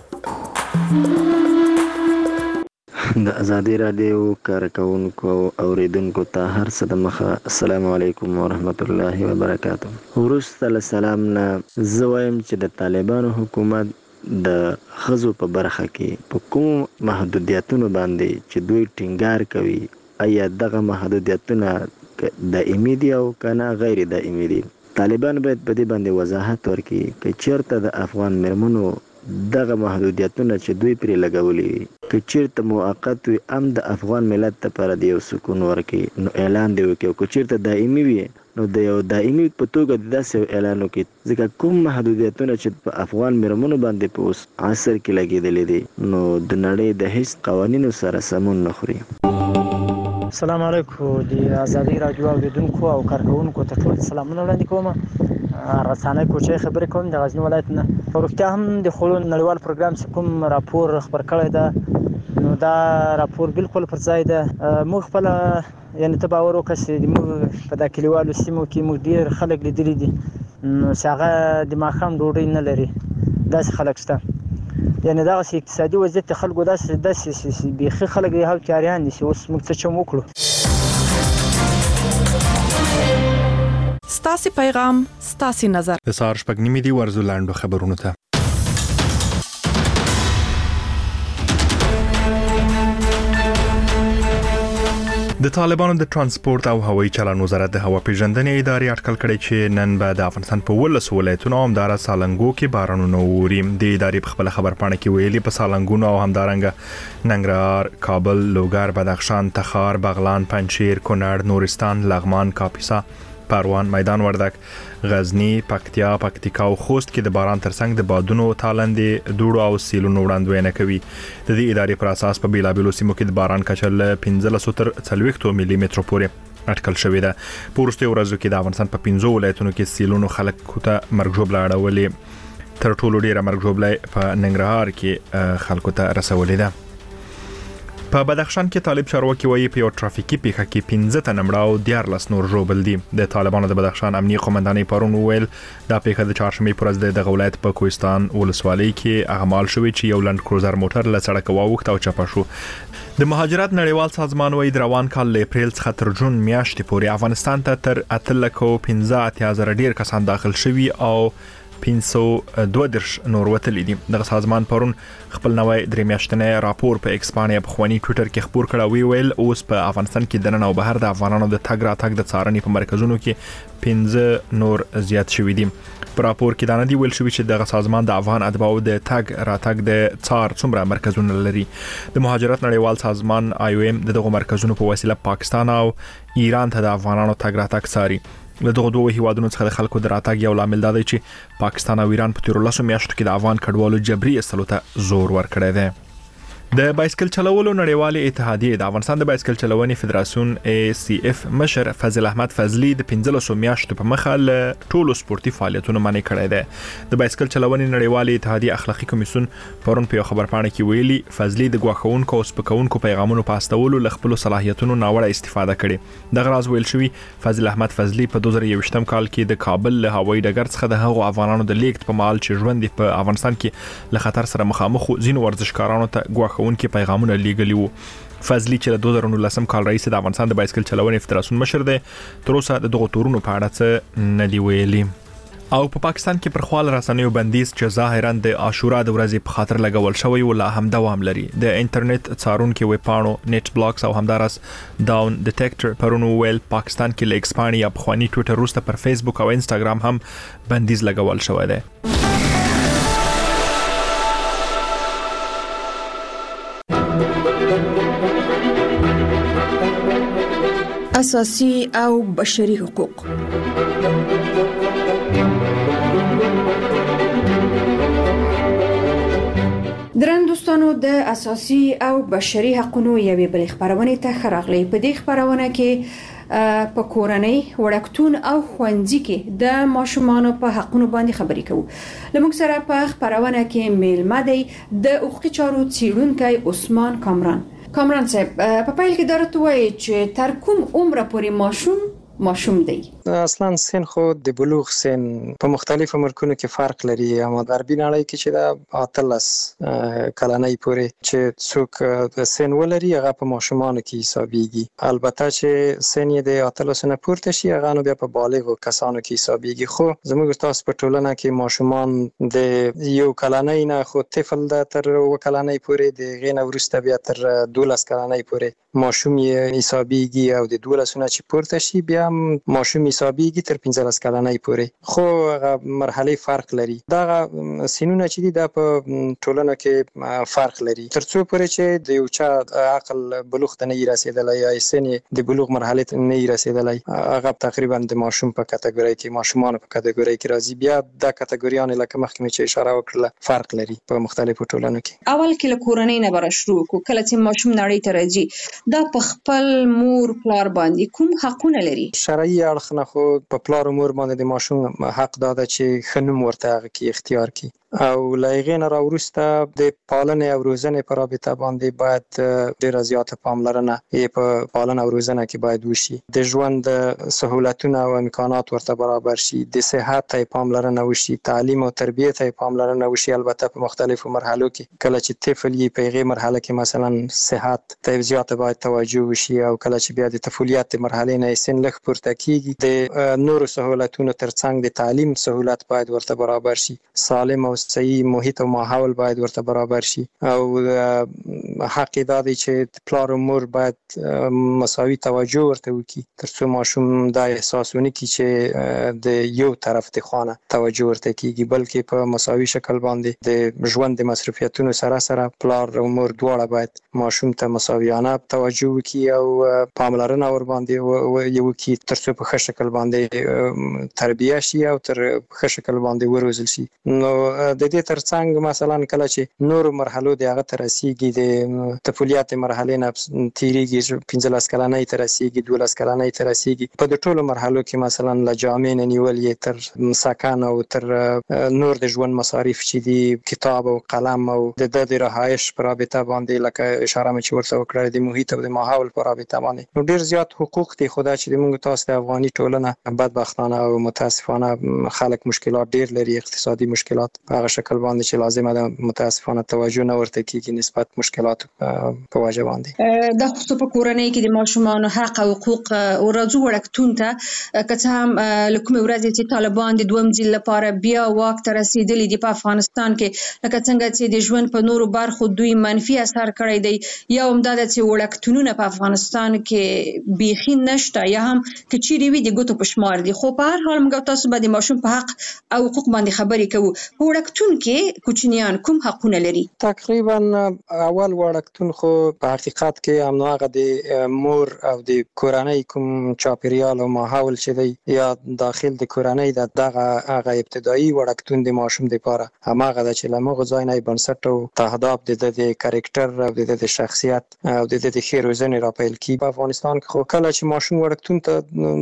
د ازادي رادیو کارکونکو او اوریدونکو ته هر څه د مخه السلام علیکم ورحمت الله وبرکاته. ورسته له سلام نه زه وایم چې د طالبانو حکومت د خزو په برخه کې په کوم محدودیتونو باندې چې دوی ټینګار کوي آیا دغه محدودیتونه دائمي دي او کنه غیر دائمي دي. طالبان باید په دې باندې وضاحت ورکړي چې چیرته د افغان مرمنو دغه محدودیتونه چې دوی پرې لګولي وي که چیرته موقت وي هم د افغان ملت لپاره د یو سکون ورکړي نو اعلان دی وکړي او که چیرته دائمي وي نو د یو دائمي په توګه د داسې اعلان وکړي ځکه کوم محدودیتونه چې په افغان مرمنو باندې په اوس عصر کې لګېدلي دي نو د نړۍ د هیڅ قوانینو سره سمون نه خوري. السلام علیکم د آزادۍ راډیو اوریدونکو او کارکونکو ته ټول سلامونه وړاندې کوم. رسانه کوچې خبرې کوم د غزنی ولایت نه. ورته هم د خلون نړیوال پروګرام چې کوم راپور خبر کړی ده نو دا راپور بالکل پر ځای ده. موږ خپل یعنی ته باور وکړه چې موږ په دا کلیوالو سیمو کې موږ ډیر خلک لیدلي دي نو چې هغه د ماښام ډوډۍ نه لري داسې خلک شته. یعنی دا اقتصادي وضعیت خلکو داسې بیخي خلک دی هاو کاریان دي چې اوس موږ څه چم وکړو. ستاسي پیغام ستاسي نظر د سهار 8:30 دی ورزو لاندو خبرونه ته. د طالبانو د ترانسپورت او هوایي چلند وزارت د هوا پیژندنې ادارې اټکل کړی چې نن به د افغانستان په 12 ولایتونو او همدارا سالنګو کې بارانونه ووري. د ادارې په خپل خبرپاڼه کې ویلي په سالنګونو او همدارنګ ننګرهار، کابل، لوګر، بدخشان، تخار، بغلان، پنجشیر، کونړ، نورستان، لغمان، کاپیسا، پروان، میدان وردګ، غزنی، پکتیا، پکتیکا او خوست کې د باران ترڅنګ د بادونو تالندې دوړو او سیلونو وړاندوینه کوي. د دې ادارې پر اساس په بیلابیلو سیمو کې د باران کچه له 15 تر 40 ملي متر پورې اټکل شوې ده. په وروستیو ورځو کې د افغانستان په 15 ولایتونو کې سیلونو خلکو ته مرګ ژوبله اړولې. تر ټولو ډیره مرګ ژوبله په ننګرهار کې خلکو ته رسولې ده. په بدخشان کې طالب چارواکي وایي په یو ټرافیکي پیښه کې 15 تنه مړه او 14 نور ژوبل دي. د طالبانو د بدخشان امنیه قومندانۍ پرون ویل دا پیښه د چهارشنبه پر ورځ د ولایت په کوهستان ولسوالۍ کې اعمال شوې چې یو لند کروزر موټر له سړک واوښت او چپه شو. د مهاجرت نړیوال سازمان وایي د روان کال له اپریل څخه تر جون میاشتې پورې افغانستان ته تر 815 ډیر کسان داخل شوي او 502 نور وتلي دي. دغه سازمان پرون خپل نوې درې میاشتنې راپور په ایکس باندې په خواني ټوئیټر کې خبر کړی ویل اوس په افغانستان کې د نن او بهر د افغانانو د تګ راتګ د څارنې په مرکزونو کې 15 نور زیات شوي دي. په راپور کې دا نه دی ویل شوی چې دغه سازمان د افغان اتباعو د تګ راتګ د څار څومره مرکزونه لري. د مهاجرت نړیوال سازمان IOM دغه مرکزونو په وسیله پاکستان او ایران ته د افغانانو تګ راتګ څاري. له دغه دوه هیوادونو څخه د خلکو د راتګ یو لامل دی چې پاکستان او ایران په 13 میاشتو کې د افغان کډوالو جبري ایستلو ته زور ورکړی دی. د بایسکل چلولو نړیوالې اتحادیې د افغانستان د بایسکل چلونې فدراسیون ACF مشر فضل احمد فضلی د 15 میاشتو په مخه له ټولو سپورتي فعالیتونو منع کړی دی. د بایسکل چلونې نړیوالې اتحادیې اخلاقی کمیسیون پرون په خبرپاڼه کې ویلي فضلی د غواخونکو او سپکونکو پیغامونو په استولو له خپل صلاحیتونو ناوړه استفاده کړې. دغه راز ویل شوی فضل احمد فضلی په 2021 کال کې د کابل له هوایي ډګر څخه د هغو افغانانو د لیکت په مال چې ژوند په افغانستان کې له خطر سره مخامخ ځینو ورزشکارانو ته کې پیغامونه لیږلي وو. فضلی چې د 2019 کال رئیس د افغانستان د بایسکل چلونې فدراسیون مشر دی تر اوسه د دغو تورونو په اړه څه نه دی ویلي. او په پاکستان کې پر خپل رسنیو بندیز چې ظاهرا د عاشورا د ورځې په خاطر لګول شوی ولا هم دوام لري. د انټرنیټ څارونکو ویبپاڼو نت بلاکس او همدارس داون ډیټیکټر پرونو ویل پاکستان کې لیکس پانی یا بخوانی ټوئیټر وروسته پر فیسبوک او انستګرام هم بندیز لګول شوی دی. اساسي او بشري حقوق. درن دوستانو د اساسي او بشري حقوقو یوې بل خبرونه ته خراغلي. په دې خبرونه کې په کورنۍ وړکتون او خوندزي کې د ماشومان په حقوقو باندې خبرې کوو. لمونږ سره په خبرونه کې میلمه دی د حقوقي چارو څیړونکی عثمان کامران صاحب. په پایل کې درته وایي چې تر کوم عمر پورې ماشوم ماشوم دی؟ اصلا سن خو د بلوغ سن په مختلفو ملکونو کې فرق لري. اما غربي نړۍ کې چې دا 18 کلنۍ پورې چې څوک سن ولري هغه په ماشومانو کې حسابيږي. البته چې سن یې د 18 نه پورته شي هغه نو بیا په بالغو کسانو کې حسابيږي. خو زموږ تاسو په ټولنه کې ماشومان د یو کلنۍ نه خو طفل د تر و کلنۍ پورې د غینه ورسته بیا تر 12 کلنۍ پورې ماشوم یې حسابيږي او د 12 نه چې پورته شي بیا ماشوم حسابيږي تر 15 کلنۍ پورې. خو هغه مرحله فرق لري. دا سنونه چې دي دا په ټولنه کې فرق لري. ترڅو پورې چې د یو چا عقل بلوغ ته نه رسیدلی یا سن د بلوغ مرحله ته نه رسیدلی هغه تقریبا د ماشوم په کټګوري کې ماشومان په کټګوري کې راځي. بیا دا کټګوریان لکه مخکې چې اشاره وکړه فرق لري په مختلفو ټولنو کې. اول کې له کورنۍ نه بر شروع کو کله چې ماشوم نړۍ ته راځي دا په خپل مور پلار باندې کوم حقونه لري؟ شرعي اړخ نه خو په پلار او مور باندې د ماشوم حق داده چې خنوم ورته هغه کې اختیار کړي او لایغې نه راوروسته د پالنې او روزنې په رابطه باندې باید ډېره زیاته پاملرنه په پالنه او روزنه کې باید وشي. د ژوند سهولتونه او امکانات ورته برابر شي. د صحت ته پاملرنه وشي. تعلیم او تربیت ته پاملرنه وشي. البته په مختلفو مرحلو کې کله چې طفل یې په هغې مرحله کې مثلا صحت ته زیاته باید توجه وشي او کله چې بیا د طفولیت مرحله نه سن لږ پورته کیږي د نورو سهولتونو ترڅنګ د تعلیم سهولت باید ورته برابر شي. سالم او صحیح محیط او ماحول باید ورته برابر شي او حق دا دی چې پلار او مور باید مساوي توجه ورته وکړي ترڅو ماشوم دا احساس ونه کړي چې د یو طرف ته خانه توجه ورته کیږي بلکې په مساوي شکل باندې د ژوند د مصرفیتونو سره سره پلار او مور دواړه باید ماشوم ته مساویانه توجه وکړي او پاملرنه ور باندې یو کې ترڅو په ښه شکل باندې تربیه شي او تر ښه شکل باندې وروزل شي. نو د دې ترڅنګ مثلا کله چې نور مرحلو د هغه تر رسیدي د طفولیت مرحله نه تیریږي 15 کلنۍ تر رسیدي 12 کلنۍ تر رسیدي په د ټولو مرحلو کې مثلا لجامع نیول یې تر سکن او تر نور د ژوند مصارف چې دي کتاب او قلم او د رهایش پر رابطه باندې لکه اشاره مې ورته وکړه د محیط او د ماحول پر رابطه باندې نو ډیر زیات حقوق دي. خدای چې موږ تاسو د افغاني ټولنه بدبختانه او متاسفانه خلک مشکلات ډیر لري اقتصادي مشکلات هغه شکل باندې چې لازمه ده متاسفانه توجه نه ورته کیږي نسبت مشکلات په وجه باندې. د خصوص په کورنۍ کې د ماشومان حق او حقوق او راځو وړکتون ته که هم لکه ورځ چې طالبان د دوم ځل لپاره بیا واک ته رسیدلي دي په افغانستان کې لکه څنګه چې د ژوند په نورو برخو دوی منفي اثر کړی دی یا هم دا چې وړکتونونه په افغانستان کې بیخي نشته یا هم که چیرې وي د ګوتو په شمار دي. خو په هر حال موږ تاسو به د ماشوم په حق او حقوق باندې خبرې کوو. په وړکتون کې کوچنیان کوم حقونه لري؟ تقریبا اول وړکتون خو په حقیقت کې هماغه د مور او د کورنۍ کوم چاپیریال او ماحول چې دی یا داخل د کورنۍ دغه ابتدایي وړکتون د ماشوم لپاره هماغه د چې لمغه ځای نه بنسټ او تهداب د کریکټر او د شخصیت او د ښې روزنې راپیل کی. په افغانستان کې خو کله چې ماشوم وړکتون ته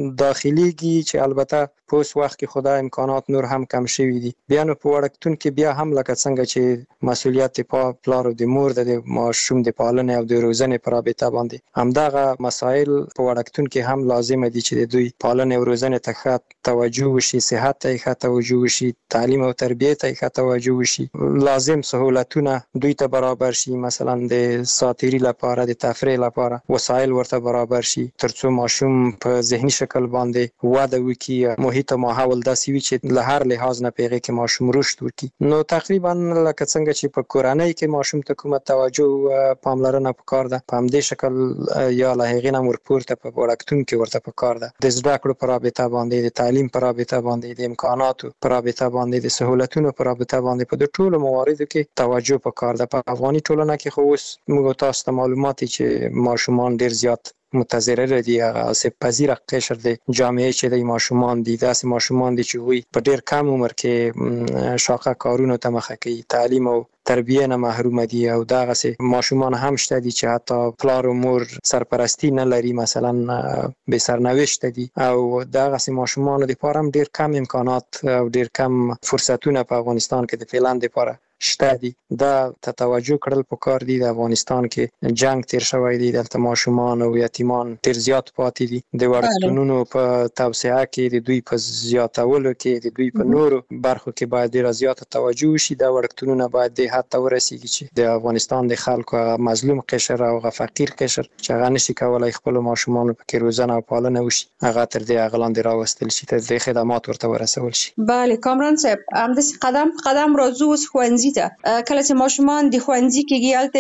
داخليږي چې البته په اوس وخت کې خدای امکانات نور هم کم شوي دي بیا نو په وړکتون کې بیا هم لکه څنګه چې مسؤلیت په پلار او د مور د ماشوم د پالنې او د روزنې په رابطه باندې همدغه مسائل په وړکتون کې هم لازم دي چې دوی پالنې او روزنې ته ښه توجه وشي صحت ته ښه توجه وشي تعلیم او تربیه ته ښه توجه وشي لازم سهولتونه دوی ته برابر شي مثلا د ساتیری لپاره د تفریح لپاره وسایل ورته برابر شي ترڅو ماشوم په ذهني شکل باندې وده وکړي محیط او ماحول داسې وي چې له هر لحاظ نه پیغه کې ماشوم رشد وکړي. نو تقریبا لکه څنګه چې په کورنۍ کې ماشوم ته کومه توجه پاملرنه پکار ده په همدې شکل یا له هغې نه ورپورته په وړکتون کې ورته پکار ده د زده کړو په رابطه باندې د تعلیم په رابطه باندې د امکاناتو په رابطه باندې د سهولتونو په رابطه باندې په د ټولو مواردو کې توجه پکار ده. په افغاني ټولنه کې خو اوس موږ تاسو ته معلومات چې ماشومان ډیر زیات متضرر دي هغه سه پذیره قشر دي جامعه چې د ماشومان دي داسې ماشومان دي چې وي په ډیر کم عمر کې شاقه کارونو ته مخه کوي تعلیم او تربیه نه محروم دي او دغه سه ماشومان هم شته دي چې حتی پلار او مور سرپرستی نه لري مثلا به سرنوشت دي او دغه سه ماشومان لپاره هم ډیر کم امکانات او ډیر کم فرصتونه په افغانستان کې د فعلا لپاره شته دي دا ته توجه کړل پکار دي. د افغانستان کې جنگ تیر شوی دی، دلته ماشومان او یتیمان ډیر زیات پاتې دي. د وړکتونونو په توسعه کې د دوی په زیاتولو کې د دوی په نورو برخو کې باید ډیر زیات توجه وشي. دا وړکتونونه باید د حد ته ورسیږي چې د افغانستان د خلکو مظلوم قشر او فقیر قشر چې هغه نشي کولای خپل ماشومان په کې روزنه او پالنه وشي، هغه تر دې اغلاندې راوستل شي، تر دې خدمات ورته ورسول شي. بله کامران صاحب، همداسې قدم په قدم راځو اوس ښوونځي ته. کله چې ماشومان د ښوونځي کېږي هلته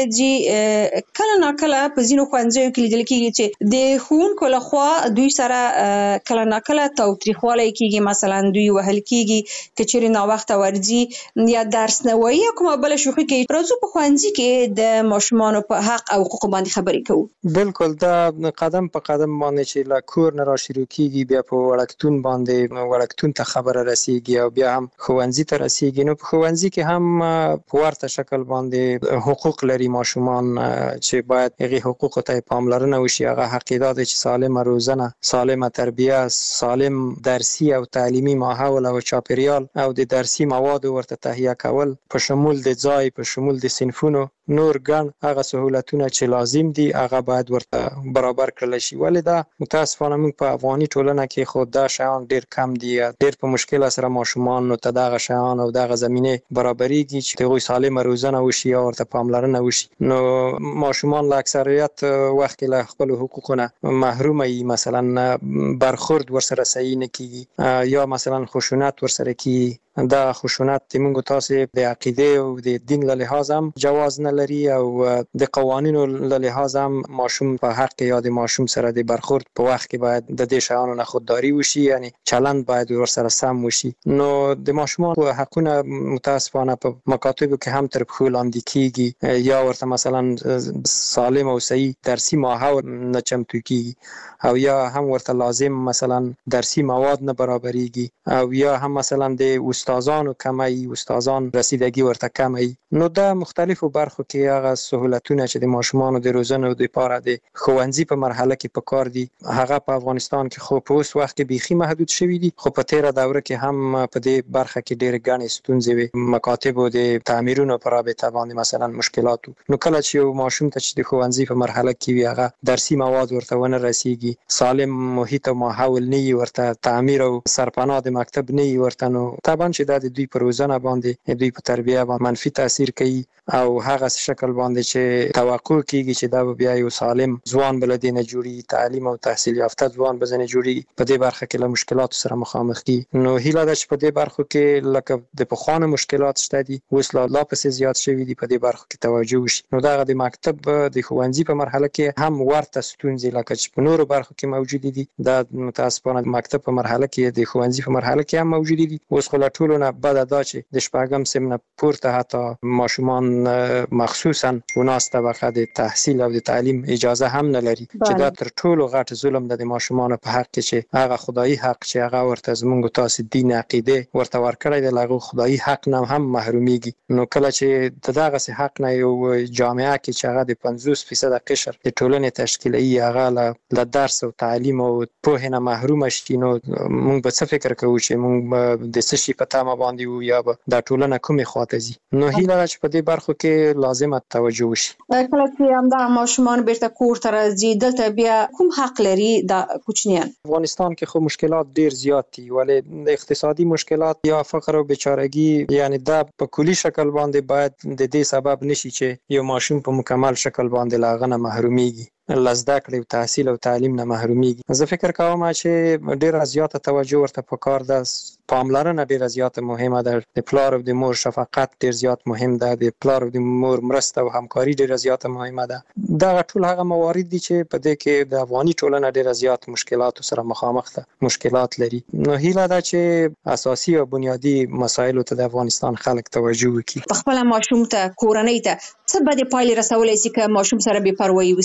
ځي، کله ناکله په ځینو ښوونځیو کې لیدل کېږي چې د ښوونکو لخوا دوی سره کله ناکله تاوتریخوالی کېږي، مثلا دوی وهل کېږي که چېرې ناوخته ورځي یا درس نه وایي یا کومه بله شوخي کوي. راځو په ښوونځي کې د ماشومانو په حق او حقوقو باندې خبرې کوو. بالکل، دا قدم په قدم باندې چې له کور نه را شروع کېږي، بیا په وړکتون باندې وړکتون ته خبره رسیږي او بیا هم ښوونځي ته رسیږي. نو په ښوونځي کې هم په ورته شکل باندې حقوق لري ماشومان چې باید هغې حقوقو ته پاملرنه وشي. هغه حق دا دی چې سالمه روزنه، سالمه تربیه، سالم درسي او تعلیمي ماحول او چاپیریال او د درسي موادو ورته تهیه کول په شمول د ځای، په شمول د صنفونو، نور ګڼ هغه سهولتونه چې لازم دي هغه باید ورته برابر کړل شي. ولې دا متاسفانه موږ په افغاني ټولنه کې خو دا شیان ډیر کم دي، ډیر په مشکل سره ماشومان ته دغه شیان او دغه زمینه برابرېږي چې هغوی سالمه روزنه وشي او ورته پاملرنه وشي. نو ماشومان له اکثریت وخت له خپل حقوقو نه محروم وي، مثلا برخورد ورسره صحیح نه کیږي یا مثلا خشونت ورسره کیږي. دا خشونت موږ تاسو د عقیده او د دین له لحاظ هم جواز نه لري او د قوانینو له لحاظ هم ماشوم په حق یا د ماشوم سره د برخورد په وخت کې باید د دې شیانو نه خودداري وشي، یعنی چلند باید ورسره سم وشي. نو د ماشومان حقونه متاسفانه په مکاتبو کې هم تر پښو لاندې کیږي یا ورته مثلا سالم او صحیح درسي ماحول نه چمتو کیږي او یا هم ورته لازم مثلا درسي مواد نه برابرېږي او یا هم مثلا د استادانو کمی، استادان رسیدگی ورته کمی. نو دا مختلفو برخو کې هغه سهولتونه چې د ماشومانو د روزنې او د لپاره د ښوونځي په مرحله کې پکار دي هغه په افغانستان کې خو په اوس وخت کې بیخي محدود شوي دي، خو په تیره دوره کې هم په دې برخه کې ډېرې ګڼې ستونزې وي، مکاتبو د تعمیرونو په رابطه باندې مثلا مشکلات. نو کله چې یو ماشوم ته چې د ښوونځي په مرحله کې وي هغه درسي مواد ورته ونه رسیږي، سالم محیط او ماحول نه وي ورته، تعمیر او سرپناه د مکتب نه وي ورته، نو طبعا چې دا د دوی په روزنه باندې، دوی په تربیه باندې منفي تاثیر کوي او هغه شکل باندې چې توقع کیږي چې دا بیا یو سالم ځوان بل دینه جوړي، تعلیم او تحصیل یافته ځوان بزنه جوړي، په دې برخه کې له مشکلات سره مخامخ دي. نو هیله ده چې په دې برخو کې لکه د پخوانو مشکلات شته دي، اوس لا پسې زیات شوي دي، په دې برخو کې توجه وشي. نو دا د مکتب د ښوونځي په مرحله کې هم ورته ستونزې لکه چې په نورو برخو کې موجود دي، دا متاسفانه مکتب په مرحله کې د ښوونځي په مرحله کې هم موجود دي. اوس خو لا ټولو نه بده دا چې د شپږم سم نه پورته حتی ماشومان مخصوصا وناس طبقه د تحصیل او د تعلیم اجازه هم نه لري، چې دا تر ټولو غټ ظلم د ماشومان په حق کې چې هغه خدایي حق چې هغه ورته زموږ تاسو دین عقیده ورته ورکړی دی، هغه خدایي حق نه هم محرومیږي. نو کله چې دغه حق نه یو جامعه کې چې هغه د 50% قشر د ټولنې تشکیلي هغه له درس او تعلیم او پوهه نه محروم شي، نو موږ به څه فکر کوو چې موږ د څه شي په تمه باندې یا د ټولنه کومې خواته ځي. نو هیله ده چې په دې برخو کې لازمه توجه وشي. کله چې همدا ماشومان بیرته کور ته راځي دلته بیا کوم حق لري د کوچنیان؟ افغانستان کې خو مشکلات ډیر زیات دي، ولې د اقتصادي مشکلات یا فقر او بیچارهګي، یعنی دا په کلی شکل باندې باید د دې سبب نشي چې یو ماشوم په مکمل شکل باندې لاغنه محرومیږي، لزده کړي او تحصیل او تعلیم نه محرومیږي. زه فکر کوم چې ډیره زیاته توجه ورته پکار ده، پاملرنه ډیره زیاته مهمه ده، د پلار او د مور شفقت ډیر زیات مهم ده، د پلار او د مور مرسته او همکاري ډیره زیاته مهمه ده. دا ټول هغه موارد دي چې په دې کې د افغاني ټولنه ډیره زیات مشکلات سره مخامخ ده، مشکلات لري. نو هیله ده چې اساسي او بنیادی مسایلو ته د افغانستان خلک توجه وکړي. خپل ماشوم ته کورنۍ ته څه بده پایلې رسولای شي که ماشوم سره بې پروایي وسی؟ تر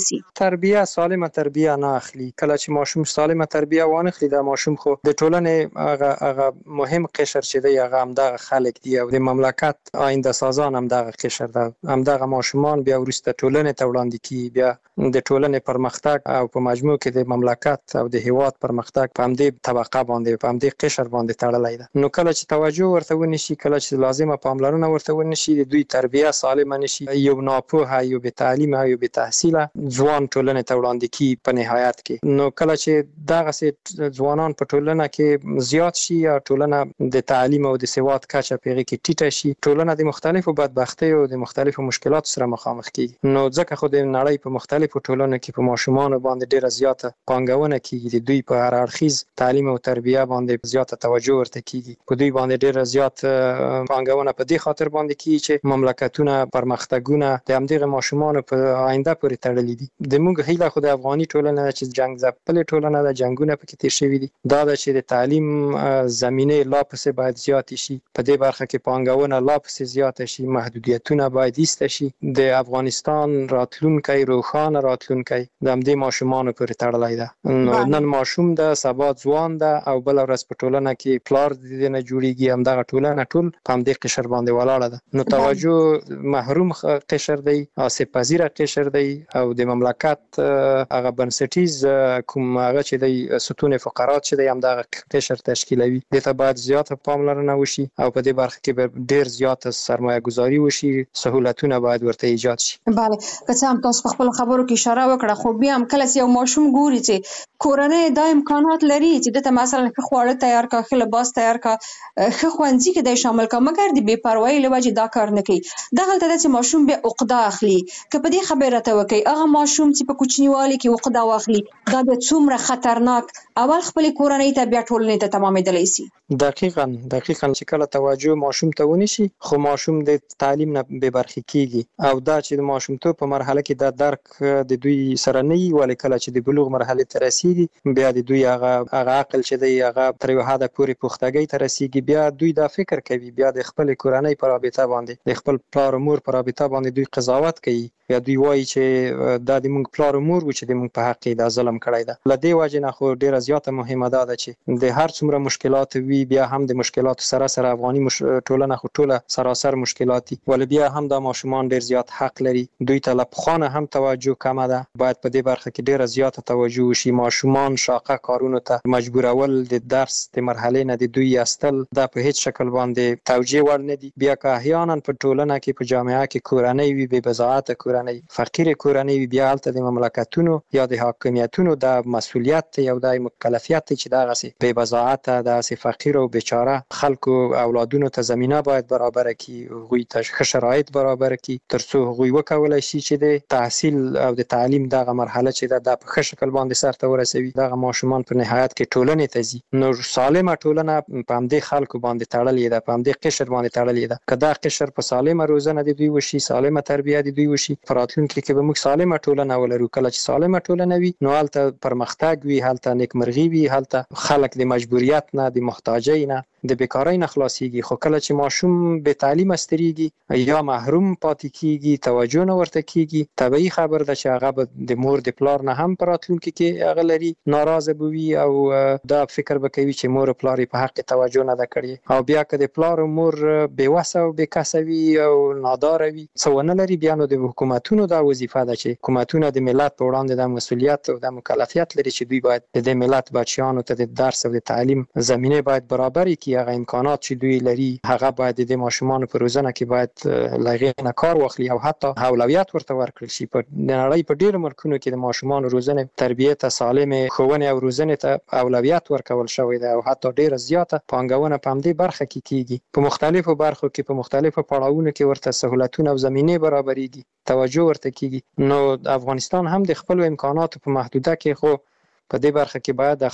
تربیه سالمه تربیه نه اخلي. کله چې ماشوم سالمه تربیه وانه اخلي دا ماشوم خو د ټولنې هغه مهم قشر چې دی هغه همدغه خلک دی او د مملکت آینده سازان همدغه قشر ده. همدغه ماشومان بیا وروسته ټولنې ته وړاندې کیږي، بیا د ټولنې پرمختګ او په مجموع کې د مملکت او د هیواد پرمختګ په همدې طبقه باندې په همدې قشر باندې تړلی ده. نو کله چې توجه ورته ونشي، کله چې لازمه پاملرنه ورته ونشي، د دوی تربیه سالمه نشي، یو ناپوهه یو بې تعلیمه یو بې تحصیله ځوان ټولنې ته وړاندې کیږي په نهایت کې. نو کله چې دغسې ځوانان په ټولنه کې زیات شي یا ټولنه د تعلیم او د سواد کچه په هغې کې ټیټه شي، ټولنه د مختلفو بدبختیو د مختلفو مشکلاتو سره مخامخ کیږي. نو ځکه خو د نړۍ په مختلفو ټولنو کې په ماشومانو باندې ډیره زیاته پانګونه کیږي، د دوی په هر اړخیز تعلیم او تربیه باندې زیاته توجه ورته کیږي، په دوی باندې ډیره زیات پانګونه په دې خاطر باندې کیږي چې مملکتونه پرمختګونه د همدغه ماشومانو په آینده پورې تړلي دي. د موږ هیله خو د افغاني ټولنه چې جنگ ځپلې ټولنه ده، جنگونه پکې تیر شوي دي، دا ده چې د تعلیم زمینه لا پسې باید زیات شي، په دې برخه کې پانګونه لا پسې زیات شي، محدودیتونه باید ایسته شي. د افغانستان راتلونکی روښانه راتلونکی د همدې ماشومانو پورې تړلی ده. نن ماشوم ده، سبا ځوان ده او بله ورځ په ټولنه کې پلار د دې نه جوړیږي. همدغه ټولنه ټول په همدې قشر باندې ولاړه ده. نو توجه محروم قشر دی، آسیب پذیره قشر دی او د مملکت هغه بنسټیز کوم هغه چې دی ستون فقرات چې دی همدغه قشر تشکیلوي. دې ته باید زیاته پاملرنه وشي او په دې برخه کې به ډېر زیاته سرمایه ګذاري وشي، سهولتونه باید ورته ایجاد شي. بله، که څه هم تاسو په خپلو خبرو کې اشاره وکړه، خو بیا هم کله چې یو ماشوم ګوري چې کورنۍ دا امکانات لري چې دته مثلا ښه خواړه تیار کا، ښه لباس تیار کا، ښه ښوونځي کې دی شامل کا، مګر د بې پروایۍ له وجې دا کار نه کوي، دغلته ده چې ماشوم بیا عقده اخلي. که په دې خبره ته وکړئ، هغه ماشوم چې په کوچنیوالي کې عقده واخلي دا بیا څومره خطرناک اول خپلې کورنۍ ته بیا ټولنې ته تمامېدلی سي. دقیقاً چې کله توجه ماشوم ته ونشي، خو ماشوم د تعلیم نه بې برخې کیږي او دا چې د ماشومتوب په مرحله کې دا درک د دوی سره نه وي، ولې کله چې د بلوغ مرحلې ته رسیږي بیا د دوی هغه عقل چې دی هغه تر یو حده پورې پختګۍ ته رسیږي، بیا دوی دا فکر کوي، بیا د خپلې کورنۍ په رابطه باندې د خپل پلار او مور په رابطه باندې دوی قضاوت کوي، یا دوی وایي چې دا د موږ پلار او مور و چې د موږ په حق کې دا ظلم کړی ده. له دې وجې نه خو ډیره زیاته مهمه ده چې د هر څومره مشکلات وي، بیا هم د مشکلاتو سره سره افغاني ټولنه خو ټوله سراسر مشکلات دي، ولې بیا هم دا ماشومان ډیر زیات حق لري. دوی ته له پخوا نه هم توجه کمه ده، باید په دې برخه کې ډیره زیاته توجه وشي. ماشومان شاقه کارونو ته مجبورول د درس د مرحلې نه د دوی ایستل دا په هیڅ شکل باندې توجیه وړ نه دي. بیا که احیانا په ټولنه کې په جامعه کې کورنۍ وي بې بضاعته کورنۍ، فقیر کورنۍ وي، بیا هلته د مملکتونو یا د حاکمیتونو د مسؤلیت یا د مکلفیت چې دغسې بې بضاعته داسې فقیر او بیچاره خلکو اولادونو ته زمینه باید برابره کړي، هغوی ته ښه شرایط برابره کړي تر څو هغوی وکولی شي چې د تحصیل او د تعلیم دغه مرحله چې ده دا په ښه شکل باندې سرته ورسوي. دغه ماشومان په نهایت کې ټولنې ته ځي. نو سالمه ټولنه په همدې خلکو باندې تړلې ده، په همدې قشر باندې تړلې ده. که دا قشر په سالمه روزنه د دوی وشي، سالمه تربیه د دوی وشي، په راتلونکي کې به موږ سالمه ټولنه ولرو. کله چې سالمه ټولنه وي نو هلته پرمختګ وي، هلته نیکمرغي وي، هلته خلک د مجبوریت نه، د محتاجۍ نه، د بیکارۍ نه خلاصيږي. خو کله چې ماشوم بې تعلیمه سترېږي یا محروم پاتې کیږي، توجه نه ورته کیږي، طبیعي خبر ده چې هغه به د مور د پلار نه هم په راتلونکي کې هغه لري ناراضه به وي او دا فکر به کوي چې مور او پلار په حق توجه نه ده کړې. او بیا که د پلار او مور بېوسه او بېکسه وي او ناداره وي، څه ونه لري، بیا نو د حکومتونو دا وظیفه ده چې حکومتونه د ملت په وړاندې د مسؤلیت او د مکلفیت لري چې دوی باید د ملت بچیانو ته د درس او د تعلیم زمینه باید برابر کړي. هغه امکانات چې دوی لري هغه باید د ماشومانو په روزنه کې باید له هغې نه کار واخلي او حتی اولویت ورته ورکړل شي. په نړۍ په ډېرو ملکونو کې د ماشومانو روزنې، تربیې ته، سالمې ښوونې او روزنې ته اولویت ورکول شوی دی او حتی ډېره زیاته پانګونه په همدې برخه کې کیږي. په مختلفو برخو کې، په مختلفو پړاوونو کې ورته سهولتونه او زمینې برابرېږي، توجه ورته کیږي. نو افغانستان هم د خپلو امکاناتو په محدوده کې خو په دې برخه کې باید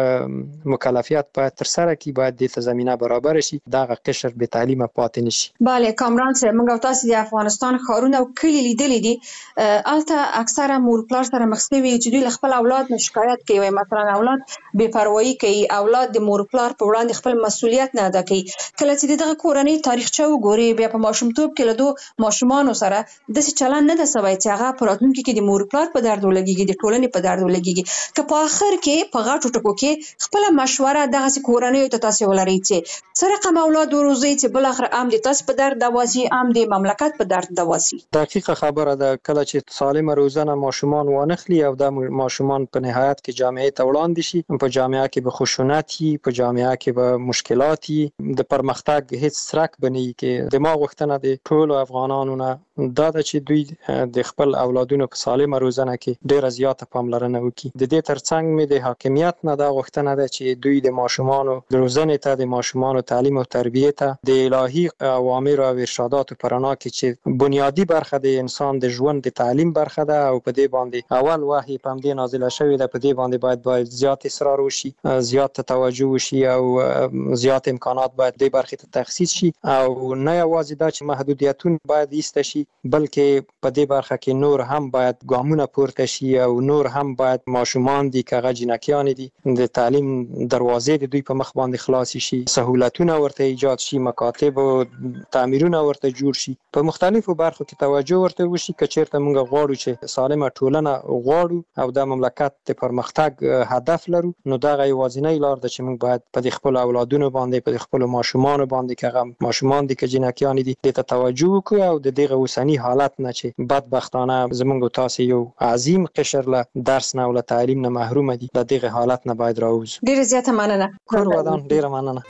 خپل مکلفیت باید تر سره کړي، باید د زمينه برابر شي، دغه قشر به تعلیم پاتې نشي. بله کامران سره موږ تاسو د افغانستان ښارونه او کلی لیدلې دي، الته اکثره مور پلار سره مخ شوي چې دوی خپل اولاد نه شکایت کوي، مثلا اولاد بې پروايي کوي، اولاد د مور پلار په وړاندې خپل مسؤلیت نه ادا کوي. کله چې دغه کورنۍ تاریخچه وګوري بیا په ماشومتوب کې له دوه ماشومانو سره داسې چلند نه ده سوی چې هغه په راتلونکي کې د مور پلار په درد ولګېږي، د ټولنې په درد ولګېږي، که په آخر کې په غټو ټکو کې خپله مشوره دغسې کورنیو ته تاسې ولرئ چې څه رقم اولاد وروزئ چې بالاخره هم د تاسې په درد دواسي، هم د مملکت په درد دواسي. دقیقه خبره ده، کله چې سالمه روزنه ماشومان وانخلي او د ماشومان په نهایت کې جامعه ته وړاندې شي، په جامعه کې به خشونت وي، په جامعه کې به مشکلات وي، د پرمختګ هیڅ څرک به نه وي. کې د ما غوښتنه د ټولو افغانانو نه دا ده چې دوی د خپل اولادونو په سالمه روزنه کې ډیره زیاته پاملرنه وکړي. د دې ترڅنګ مې د حاکمیت نه دا غوښتنه ده چې دوی د ماشومانو روزنې ته، د ماشومانو تعلیم او تربیه ته د الهي اوامر او ارشادات په رڼا کې چې بنیادی برخه د انسان د ژوند د تعلیم برخه ده او په دې باندې اول وحی په دې نازله شوې ده، په دې باندې باید زیات اصرار وشي، زیات توجه وشي او زیات امکانات باید د برخه ته تخصیص شي، او نه یوازې دا چې محدودیتونه باید ایسته شي بلکې په دې برخه کې نور هم باید ګامونه پورته شي او نور هم باید ماشومان دي که جنکیان دي د تعلیم دروازې د دوی په مخ باندې خلاص شي، سہولتونه ورته ایجاد شي، مکاتب او تعمیرونه ورته جوړ شي، په مختلفو برخو کې توجه ورته وشي. که چیرته موږ غواړو چې سالمه ټولنه غواړو او د مملکت د پرمختګ هدف لرو، نو دغه یوازینی لار ده چې موږ باید په خپل اولادونو باندې، په خپل ماشومانو باندې که ماشومان دي که جنکیان دي د توجه وکړو او د دغه اوسنی حالت نه چې بدبختانه زموږ تاسو یو عظیم قشر له درس نه او له تعلیم نه محروم دي، د دغه حالت نه باید راوځو. ډیره زیاته مننه. کور ودان، ډیره مننه.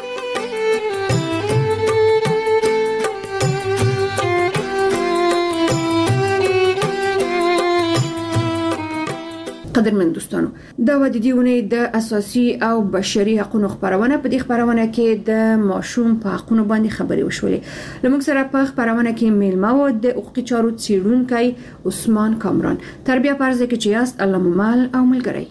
قدرمن دوستانو، دا و د دې ونې د اساسي او بشري حقوقو خبرونه. په دې خبرونه کې د ماشوم په حقوقو باندې خبرې وشولې. لمونږ سره په خبرونه کې میلمه و د حقوقي چارو څیړونکی عثمان کامران. تربیه پرځ کې چې یاست الله ممال او ملګری.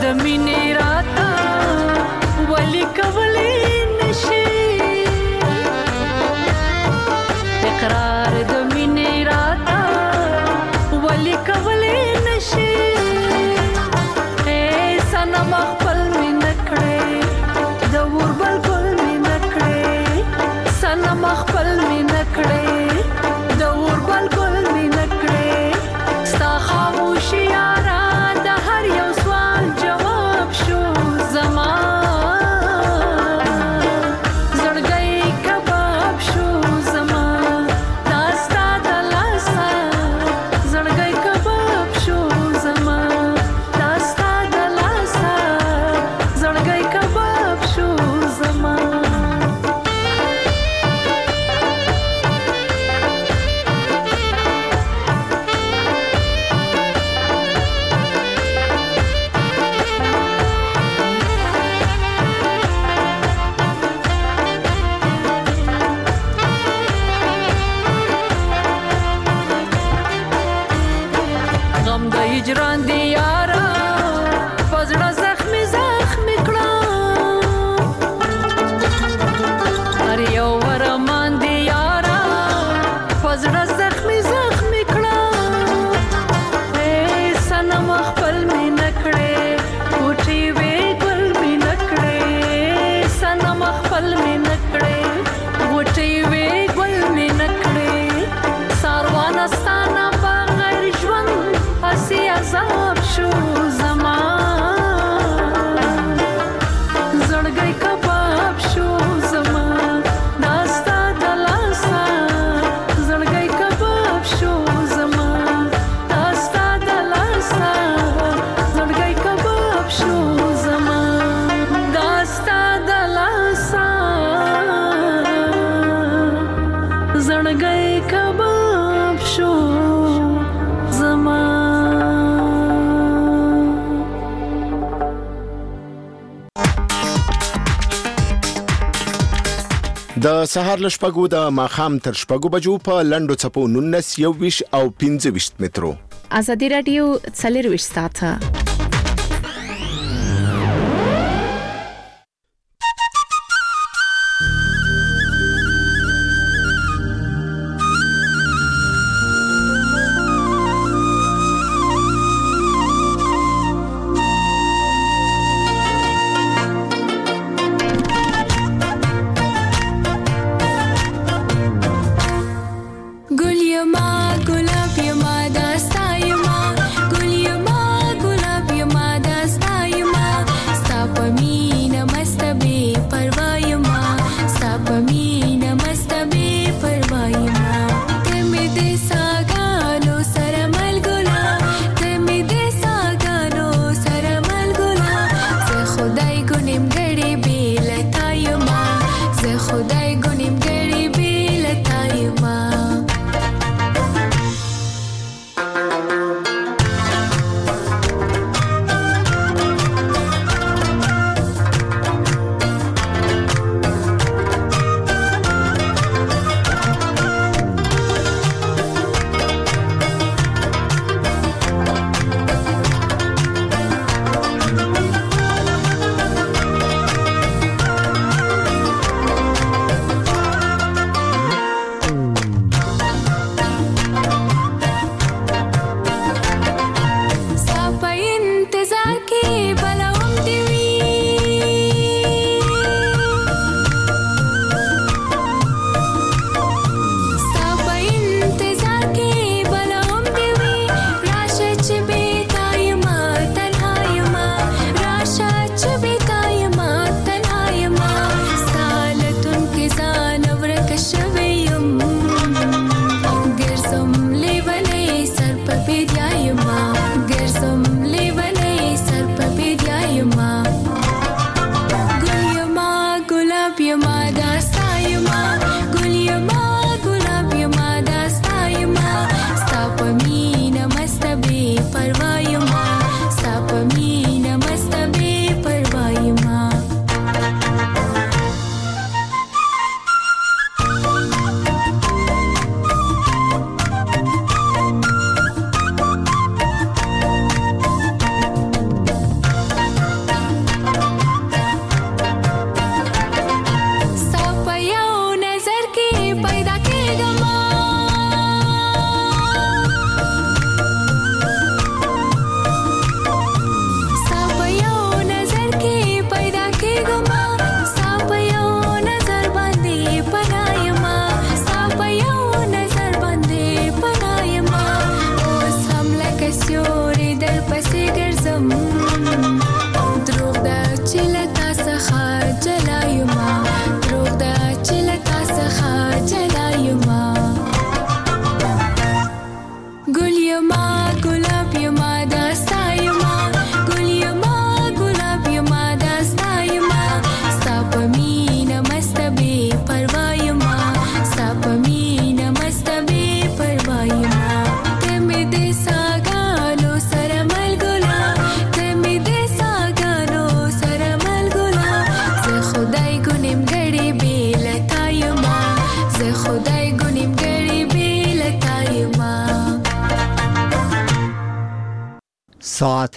د سهار له شپږو د ماښام تر شپږو بجو په لنډو څپو 19 21 او 25 مترو. ازادي رادیو 24 ساعته. Baby یم دروغ ده چې له تا څخه جلا یمه دروغ ده چې له تا څخه جلا یمه ګل یمه ګلاب یمه داستا یمه ګل یمه ګلاب یمه داستا یمه ستا په مینه مسته بې پروا یمه ستا په مینه مسته بې پروا یمه ته مې د ساګانو سره ملګله ته مې د ساګانو سره ملګله زه خدای ګونیم ګړې بې له تا یمه زه خدای ګونیم ګړې بې له تا یمه ساعت